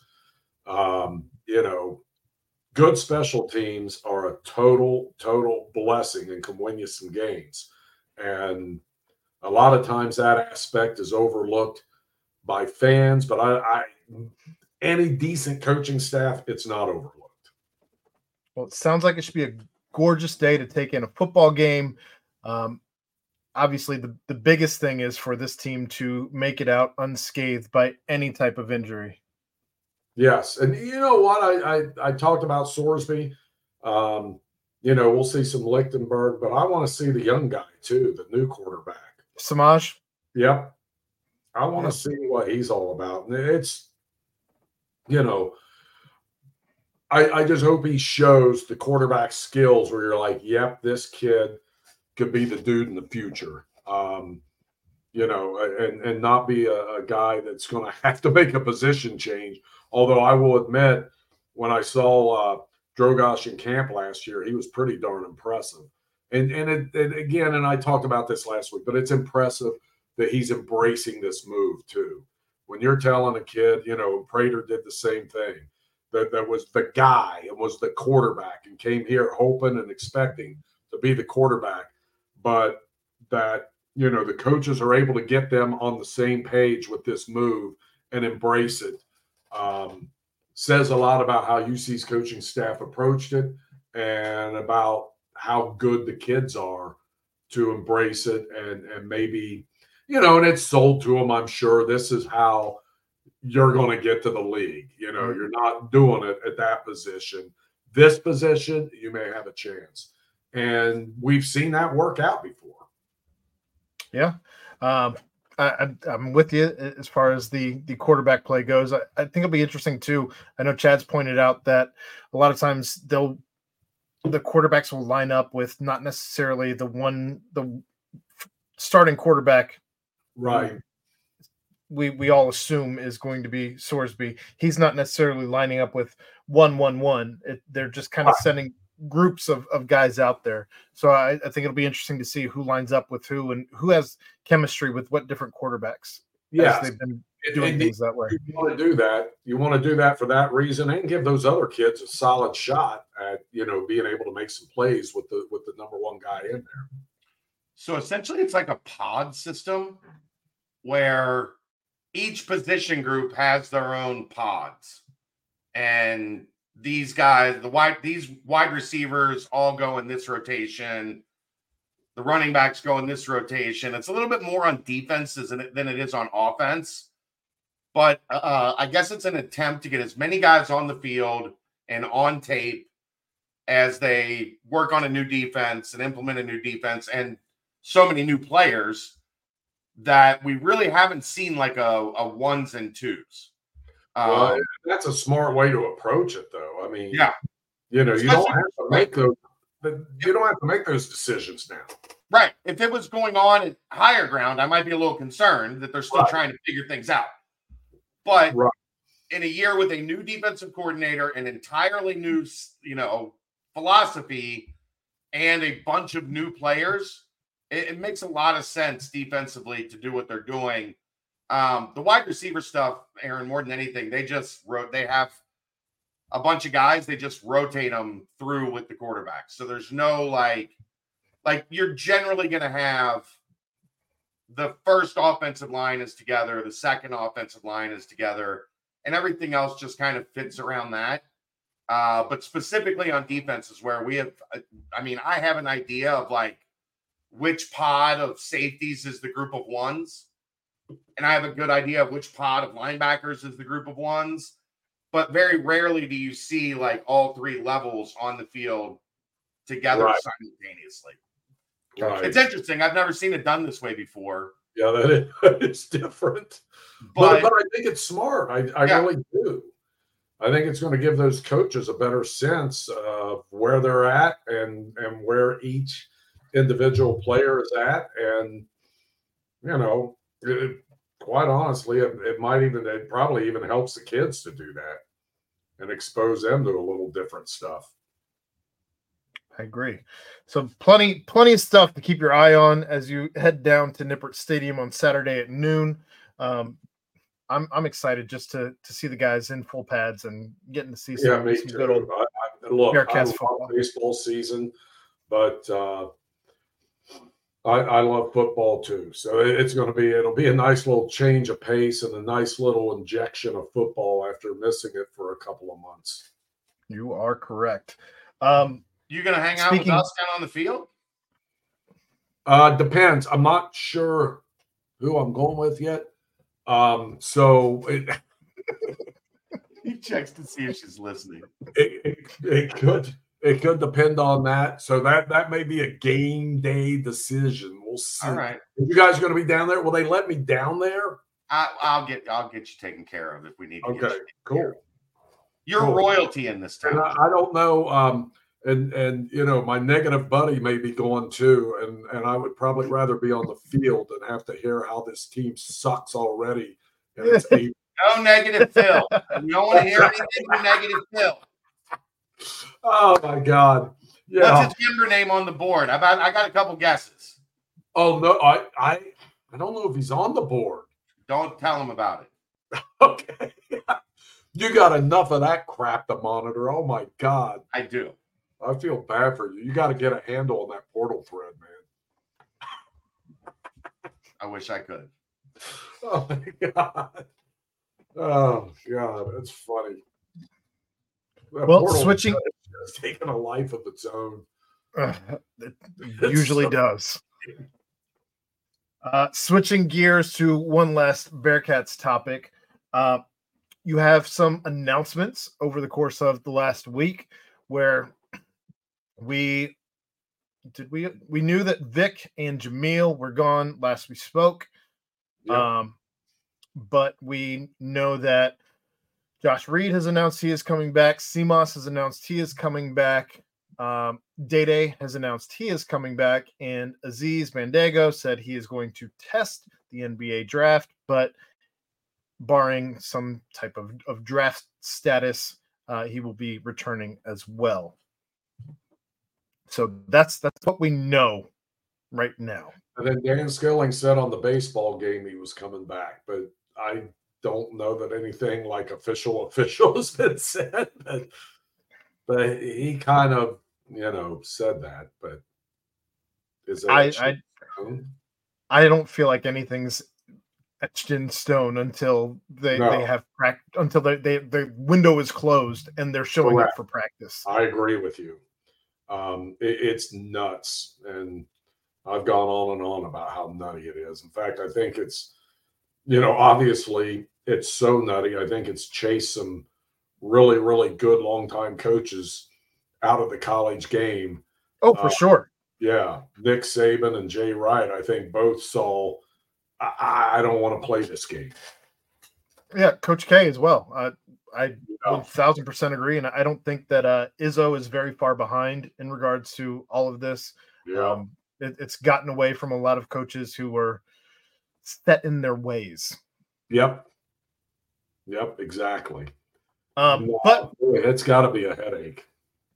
good special teams are a total blessing and can win you some games. And a lot of times that aspect is overlooked by fans, but any decent coaching staff, it's not overlooked. Well, it sounds like it should be a gorgeous day to take in a football game. Obviously, the biggest thing is for this team to make it out unscathed by any type of injury. Yes. And you know what? I talked about Sorsby. We'll see some Lichtenberg, but I want to see the young guy too, the new quarterback. Samaj? Yep. I want to see what he's all about. And it's, I just hope he shows the quarterback skills where you're like, yep, this kid could be the dude in the future. and not be a guy that's going to have to make a position change. Although I will admit, when I saw Drogosh in camp last year, he was pretty darn impressive. And again, and I talked about this last week, but it's impressive that he's embracing this move too. When you're telling a kid, Prater did the same thing. That was the guy and was the quarterback and came here hoping and expecting to be the quarterback, but that the coaches are able to get them on the same page with this move and embrace it. Says a lot about how UC's coaching staff approached it and about how good the kids are to embrace it and maybe, and it's sold to them. I'm sure this is how you're going to get to the league. You're not doing it at that position. This position, you may have a chance. And we've seen that work out before. Yeah. I'm with you as far as the quarterback play goes. I think it'll be interesting too. I know Chad's pointed out that a lot of times the quarterbacks will line up with not necessarily the starting quarterback. Right. We all assume is going to be Sorsby. He's not necessarily lining up with 1-1-1. They're just kind of sending groups of guys out there. So I think it'll be interesting to see who lines up with who and who has chemistry with what different quarterbacks. Yeah, they've been doing things that way. You want to do that. You want to do that for that reason and give those other kids a solid shot at being able to make some plays with the number one guy in there. So essentially, it's like a pod system where each position group has their own pods, and these guys, these wide receivers all go in this rotation. The running backs go in this rotation. It's a little bit more on defense than it is on offense. But I guess it's an attempt to get as many guys on the field and on tape as they work on a new defense and implement a new defense and so many new players that we really haven't seen like a ones and twos. Well, that's a smart way to approach it, though. I mean, yeah, you don't have to make those. You don't have to make those decisions now. Right. If it was going on at higher ground, I might be a little concerned that they're still trying to figure things out. But in a year with a new defensive coordinator, an entirely new, philosophy, and a bunch of new players, it makes a lot of sense defensively to do what they're doing. The wide receiver stuff, Aaron, more than anything, they have a bunch of guys. They just rotate them through with the quarterback. So there's no like you're generally going to have the first offensive line is together, the second offensive line is together, and everything else just kind of fits around that. But specifically on defense is where we have, I have an idea of like which pod of safeties is the group of ones. And I have a good idea of which pod of linebackers is the group of ones. But very rarely do you see like all three levels on the field together simultaneously. Right. It's interesting. I've never seen it done this way before. Yeah, that is different. But I think it's smart. I really do. I think it's going to give those coaches a better sense of where they're at and where each individual player is at. And, quite honestly, it probably even helps the kids to do that and expose them to a little different stuff. I agree. So plenty of stuff to keep your eye on as you head down to Nippert Stadium on Saturday at noon. I'm excited just to see the guys in full pads and getting to see some good old Bearcats football. Baseball season, but I love football too. So it'll be a nice little change of pace and a nice little injection of football after missing it for a couple of months. You are correct. You going to hang out with us down on the field? Depends. I'm not sure who I'm going with yet. He checks to see if she's listening. It could depend on that. So that may be a game day decision. We'll see. All right. If you guys are going to be down there, will they let me down there? I'll get you taken care of if we need to. Okay, cool. You're royalty in this town. I don't know. And my negative buddy may be going too, and I would probably rather be on the field than have to hear how this team sucks already. And it's no negative Phil. You don't want to hear anything from negative Phil. Oh my God! Yeah. What's his member name on the board? I got a couple guesses. Oh no, I don't know if he's on the board. Don't tell him about it. Okay. You got enough of that crap to monitor. Oh my God. I do. I feel bad for you. You got to get a handle on that portal thread, man. I wish I could. Oh my God. Oh God, that's funny. That well, switching has taken a life of its own. It usually does. Switching gears to one last Bearcats topic. You have some announcements over the course of the last week where we knew that Vic and Jamil were gone last we spoke. Yep. But we know that Josh Reed has announced he is coming back. CMOS has announced he is coming back. Day has announced he is coming back. And Aziz Bandago said he is going to test the NBA draft, but barring some type of draft status, he will be returning as well. So that's what we know right now. And then Dan Skilling said on the baseball game he was coming back, but I don't know that anything like official has been said. But he kind of, said that. But is that I don't feel like anything's etched in stone until they have until the window is closed and they're showing up for practice. I agree with you. It's nuts, and I've gone on and on about how nutty it is. In fact, I think it's, obviously it's so nutty. I think it's chased some really, really good longtime coaches out of the college game. Oh, for sure. Yeah. Nick Saban and Jay Wright, I think both saw, I don't want to play this game. Yeah, Coach K as well. I 1,000% agree, and I don't think that Izzo is very far behind in regards to all of this. Yeah. It's gotten away from a lot of coaches who were set in their ways. Yep, exactly. But it's got to be a headache.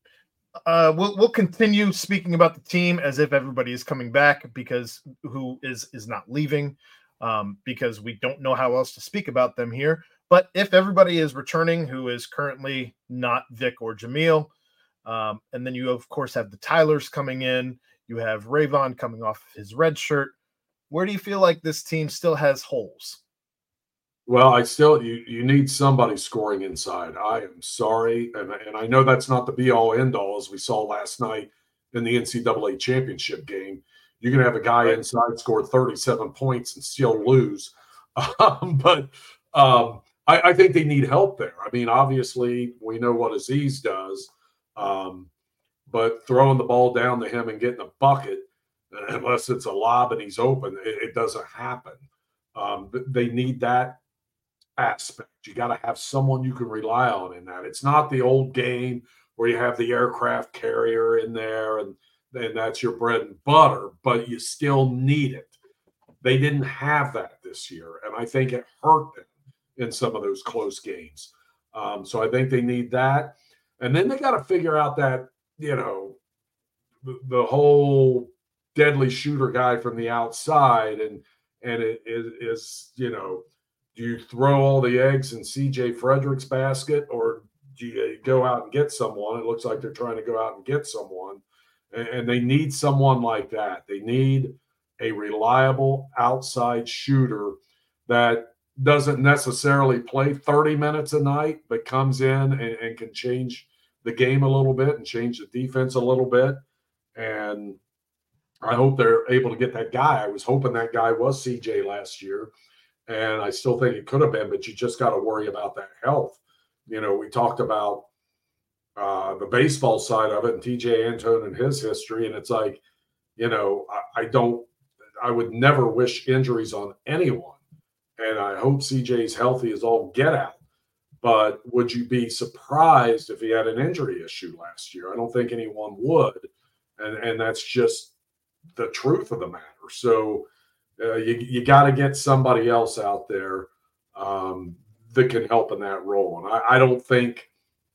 We'll continue speaking about the team as if everybody is coming back, because who is not leaving, because we don't know how else to speak about them here. But if everybody is returning who is currently not Vic or Jamil, and then you, of course, have the Tylers coming in, you have Rayvon coming off his red shirt, where do you feel like this team still has holes? Well, you need somebody scoring inside. I am sorry, and I know that's not the be-all, end-all, as we saw last night in the NCAA championship game. You can have a guy inside score 37 points and still lose. But I think they need help there. I mean, obviously, we know what Aziz does, but throwing the ball down to him and getting a bucket, unless it's a lob and he's open, it doesn't happen. They need that aspect. You got to have someone you can rely on in that. It's not the old game where you have the aircraft carrier in there and that's your bread and butter, but you still need it. They didn't have that this year, and I think it hurt them in some of those close games. So I think they need that. And then they got to figure out that, the whole deadly shooter guy from the outside, and it is, do you throw all the eggs in CJ Frederick's basket, or do you go out and get someone? It looks like they're trying to go out and get someone, and they need someone like that. They need a reliable outside shooter that doesn't necessarily play 30 minutes a night, but comes in and can change the game a little bit and change the defense a little bit. And I hope they're able to get that guy. I was hoping that guy was CJ last year, and I still think it could have been, but you just got to worry about that health. We talked about the baseball side of it and TJ Antone and his history, and it's like, I would never wish injuries on anyone, and I hope CJ's healthy as all get out. But would you be surprised if he had an injury issue last year? I don't think anyone would. And that's just the truth of the matter. So you got to get somebody else out there that can help in that role. And I don't think,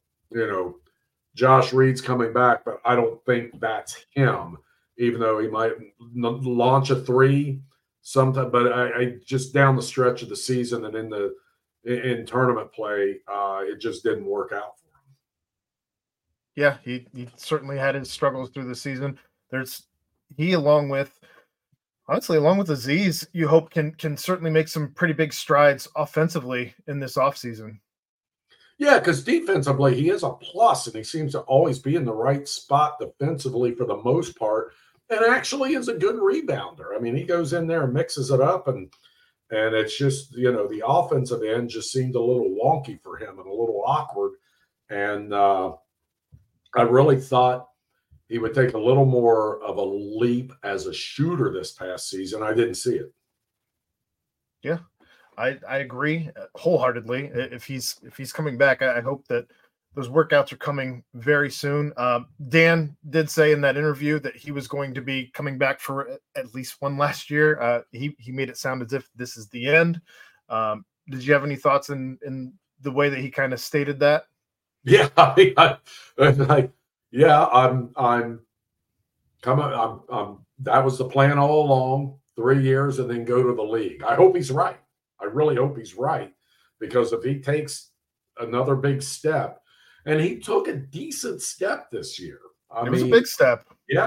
Josh Reed's coming back, but I don't think that's him, even though he might launch a 3 sometime. But I just down the stretch of the season and in tournament play, it just didn't work out for him. Yeah, he certainly had his struggles through the season. Along with Aziz, you hope can certainly make some pretty big strides offensively in this offseason. Yeah, because defensively he is a plus, and he seems to always be in the right spot defensively for the most part, and actually is a good rebounder. I mean, he goes in there and mixes it up, and it's just, the offensive end just seemed a little wonky for him and a little awkward. And I really thought he would take a little more of a leap as a shooter this past season. I didn't see it. Yeah, I agree wholeheartedly. If he's coming back, I hope that those workouts are coming very soon. Dan did say in that interview that he was going to be coming back for at least one last year. He made it sound as if this is the end. Did you have any thoughts in the way that he kind of stated that? Yeah, I'm coming. That was the plan all along. 3 years and then go to the league. I hope he's right. I really hope he's right, because if he takes another big step, and he took a decent step this year. It was a big step. Yeah.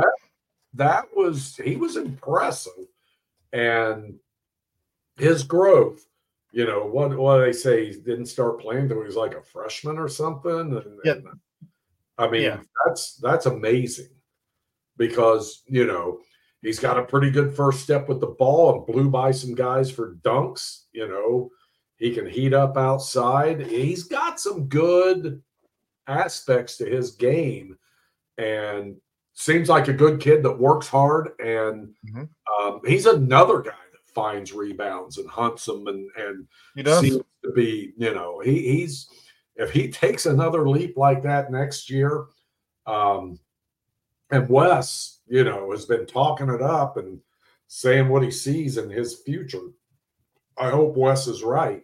He was impressive. And his growth, what do they say? He didn't start playing until he was like a freshman or something. That's amazing, because, he's got a pretty good first step with the ball and blew by some guys for dunks. He can heat up outside. He's got some good aspects to his game, and seems like a good kid that works hard. And he's another guy that finds rebounds and hunts them, and he does. Seems to be, he's if he takes another leap like that next year, and Wes, has been talking it up and saying what he sees in his future. I hope Wes is right,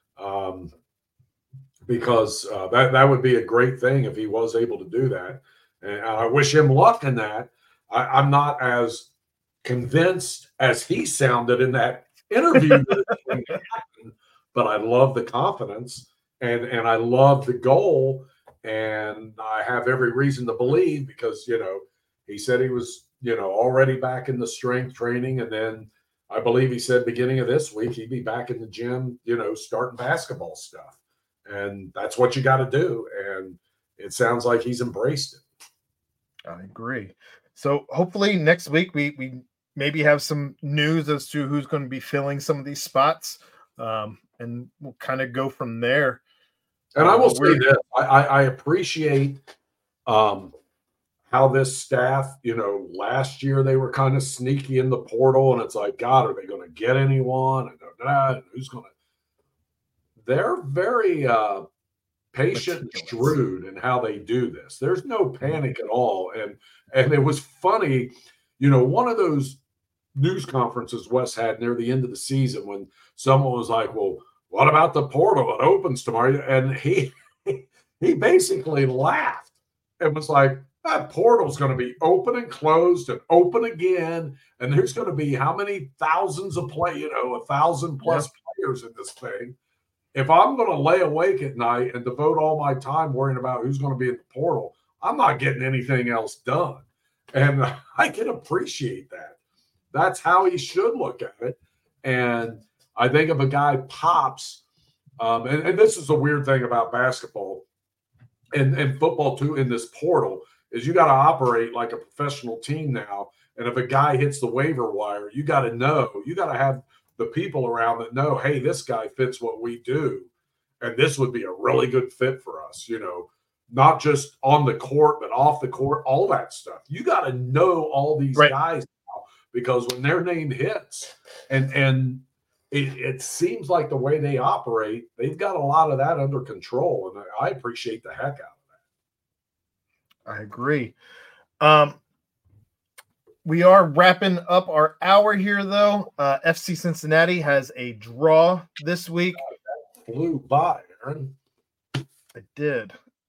because that would be a great thing if he was able to do that. And I wish him luck in that. I'm not as convinced as he sounded in that interview, but I love the confidence and I love the goal. And I have every reason to believe, because, he said he was, already back in the strength training. And then I believe he said beginning of this week, he'd be back in the gym, starting basketball stuff. And that's what you got to do. And it sounds like he's embraced it. I agree. So hopefully next week we maybe have some news as to who's going to be filling some of these spots. And we'll kind of go from there. And I will say this, I appreciate how this staff, last year they were kind of sneaky in the portal, and it's like, God, are they going to get anyone? And who's going to? They're very patient and shrewd in how they do this. There's no panic at all. And it was funny, one of those news conferences Wes had near the end of the season when someone was like, well, what about the portal? It opens tomorrow. And he basically laughed and was like, that portal's going to be open and closed and open again. And there's going to be how many thousands of 1,000 plus players in this thing. If I'm going to lay awake at night and devote all my time worrying about who's going to be in the portal, I'm not getting anything else done. And I can appreciate that. That's how he should look at it. And I think if a guy pops, and this is the weird thing about basketball and football too, in this portal, is you got to operate like a professional team now. And if a guy hits the waiver wire, you got to have the people around that know, hey, this guy fits what we do. And this would be a really good fit for us, not just on the court, but off the court, all that stuff. You got to know all these guys now, because when their name hits, and it seems like the way they operate, they've got a lot of that under control, and I appreciate the heck out of I agree. We are wrapping up our hour here, though. FC Cincinnati has a draw this week. that. Flew by, Aaron. I did.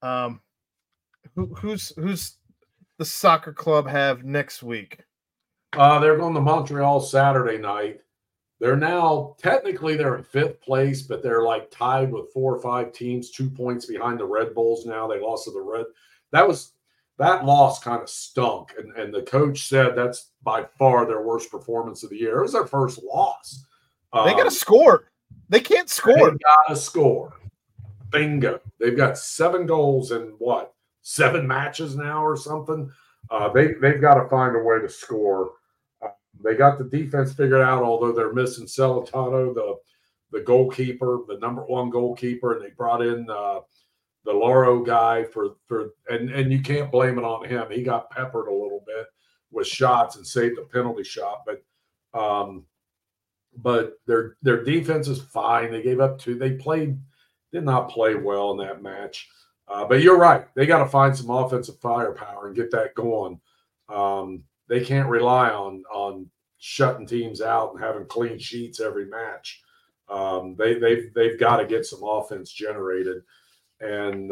Who's the soccer club have next week? They're going to Montreal Saturday night. They're in fifth place, but they're like tied with 4 or 5 teams, 2 points behind the Red Bulls now. They lost to the Red. That loss kind of stunk. And the coach said that's by far their worst performance of the year. It was their first loss. They got to score. They can't score. They got to score. Bingo. They've got 7 goals in 7 matches now or something. They've got to find a way to score. They got the defense figured out, although they're missing Celentano, the goalkeeper, the number 1 goalkeeper, and they brought in the Loro guy and you can't blame it on him. He got peppered a little bit with shots and saved a penalty shot, but their defense is fine. They gave up 2. They did not play well in that match. But you're right. They got to find some offensive firepower and get that going. They can't rely on shutting teams out and having clean sheets every match. They've got to get some offense generated, and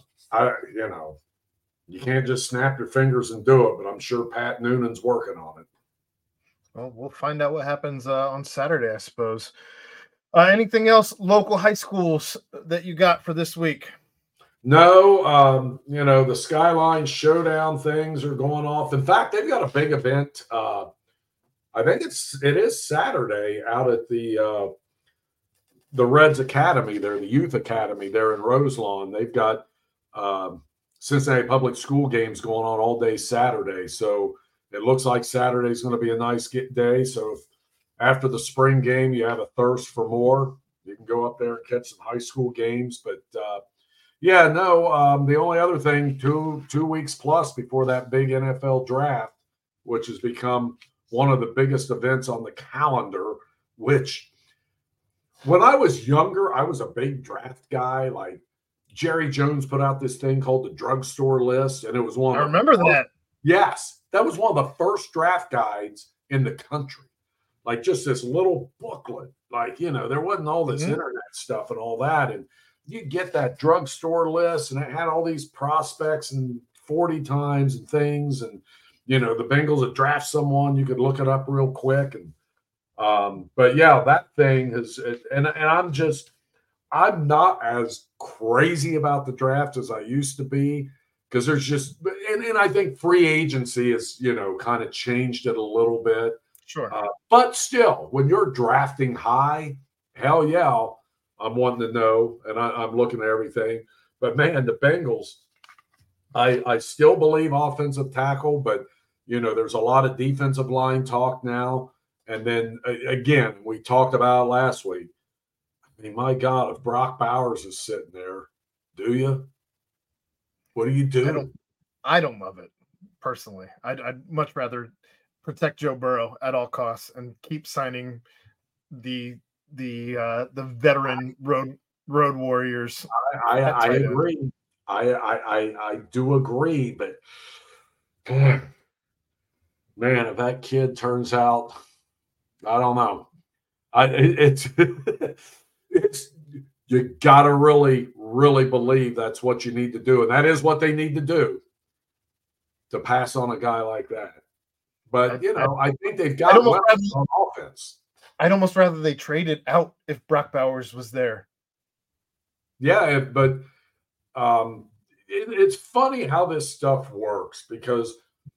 you can't just snap your fingers and do it. But I'm sure Pat Noonan's working on it. Well, we'll find out what happens on Saturday, I suppose. Anything else, local high schools that you got for this week? No, the Skyline Showdown things are going off. In fact, they've got a big event. I think it is Saturday out at the Reds Academy. They're the youth academy there in Roselawn. They've got Cincinnati Public School games going on all day Saturday. So it looks like Saturday's going to be a nice day. So if after the spring game you have a thirst for more, you can go up there and catch some high school games. But the only other thing, two weeks plus before that big NFL draft, which has become one of the biggest events on the calendar, which when I was younger, I was a big draft guy. Like Jerry Jones put out this thing called the Drugstore List, and it was one. I remember that. Yes, that was one of the first draft guides in the country. Like just this little booklet. Like, there wasn't all this internet stuff and all that. And you get that drugstore list, and it had all these prospects and 40 times and things. And, the Bengals would draft someone, you could look it up real quick. And, but yeah, that thing is, and I'm not as crazy about the draft as I used to be, because there's just, and I think free agency has, kind of changed it a little bit. Sure. But still, when you're drafting high, hell yeah, I'm wanting to know, and I'm looking at everything. But man, the Bengals, I still believe offensive tackle, but there's a lot of defensive line talk now. And then again, we talked about it last week. I mean, my God, if Brock Bowers is sitting there, do you? What do you do? I don't love it personally. I'd much rather protect Joe Burrow at all costs and keep signing the veteran road warriors. I agree. I do agree, but man, if that kid turns out, I don't know. It's you gotta really, really believe that's what you need to do, and that is what they need to do to pass on a guy like that. But I think they've got weapons on offense. I'd almost rather they traded out if Brock Bowers was there. Yeah, but it's funny how this stuff works because,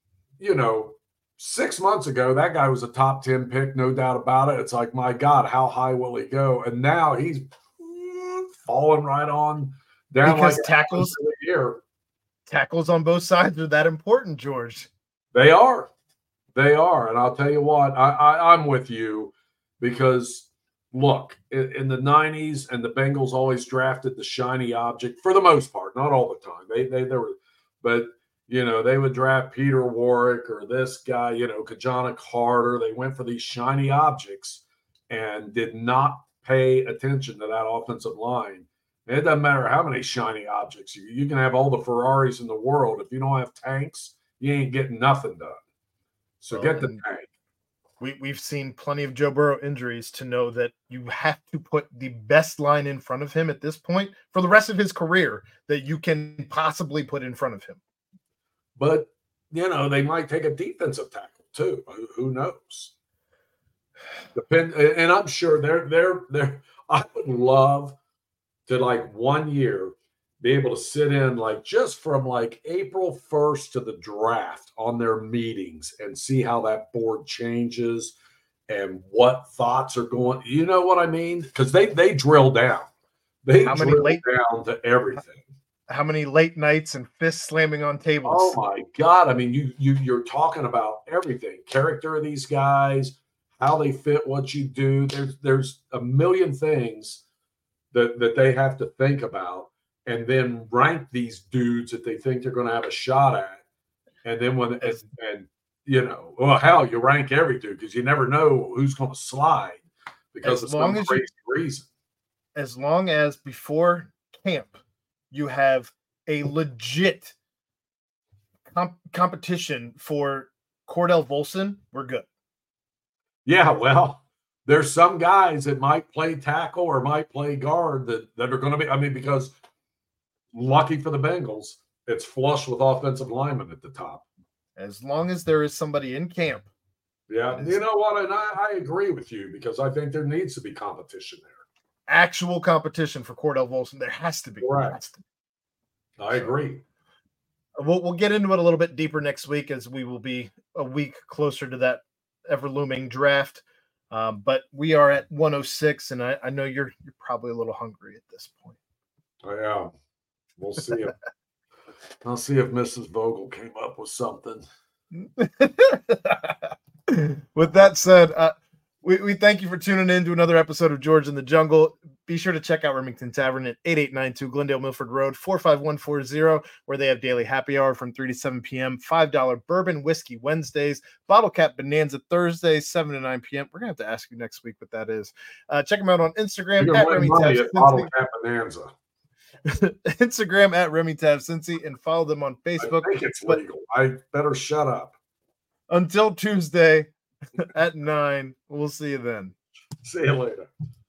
6 months ago, that guy was a top 10 pick, no doubt about it. It's like, my God, how high will he go? And now he's falling right on down because like tackles on both sides are that important, George. They are. And I'll tell you what, I'm with you because, look, in the 90s, and the Bengals always drafted the shiny object for the most part, not all the time. They were, but they would draft Peter Warrick or this guy, Kajana Carter. They went for these shiny objects, and did not pay attention to that offensive line. And it doesn't matter how many shiny objects you can have all the Ferraris in the world. If you don't have tanks, you ain't getting nothing done. So get the tank. We've seen plenty of Joe Burrow injuries to know that you have to put the best line in front of him at this point for the rest of his career that you can possibly put in front of him. But, they might take a defensive tackle too. Who knows? And I'm sure they're I would love to, like, 1 year be able to sit in, like, just from like April 1st to the draft on their meetings and see how that board changes and what thoughts are going. You know what I mean? Because they drill down. They drill down to everything. How many late nights and fists slamming on tables? Oh my God! I mean, you're talking about everything. Character of these guys, how they fit what you do. There's a million things that they have to think about. And then rank these dudes that they think they're going to have a shot at. And then hell, you rank every dude because you never know who's going to slide because of some crazy reason. As long as before camp you have a legit competition for Cordell Volson, we're good. Yeah, well, there's some guys that might play tackle or might play guard that are going to be, because lucky for the Bengals, it's flush with offensive linemen at the top. As long as there is somebody in camp. Yeah, you know what? And I agree with you because I think there needs to be competition there. Actual competition for Cordell Volson. There has to be. Right. I agree. We'll get into it a little bit deeper next week as we will be a week closer to that ever-looming draft. But we are at 106, and I know you're probably a little hungry at this point. I am. We'll see. I'll see if Mrs. Vogel came up with something. With that said, we thank you for tuning in to another episode of George in the Jungle. Be sure to check out Remington Tavern at 8892 Glendale Milford Road, 45140, where they have daily happy hour from 3 to 7 p.m., $5 bourbon whiskey Wednesdays, bottle cap bonanza Thursdays, 7 to 9 p.m. We're going to have to ask you next week what that is. Check them out on Instagram at Remington bottle cap bonanza. Instagram at Remington Cincy, and follow them on Facebook. I think it's legal. I better shut up. Until Tuesday at 9. We'll see you then. See you later.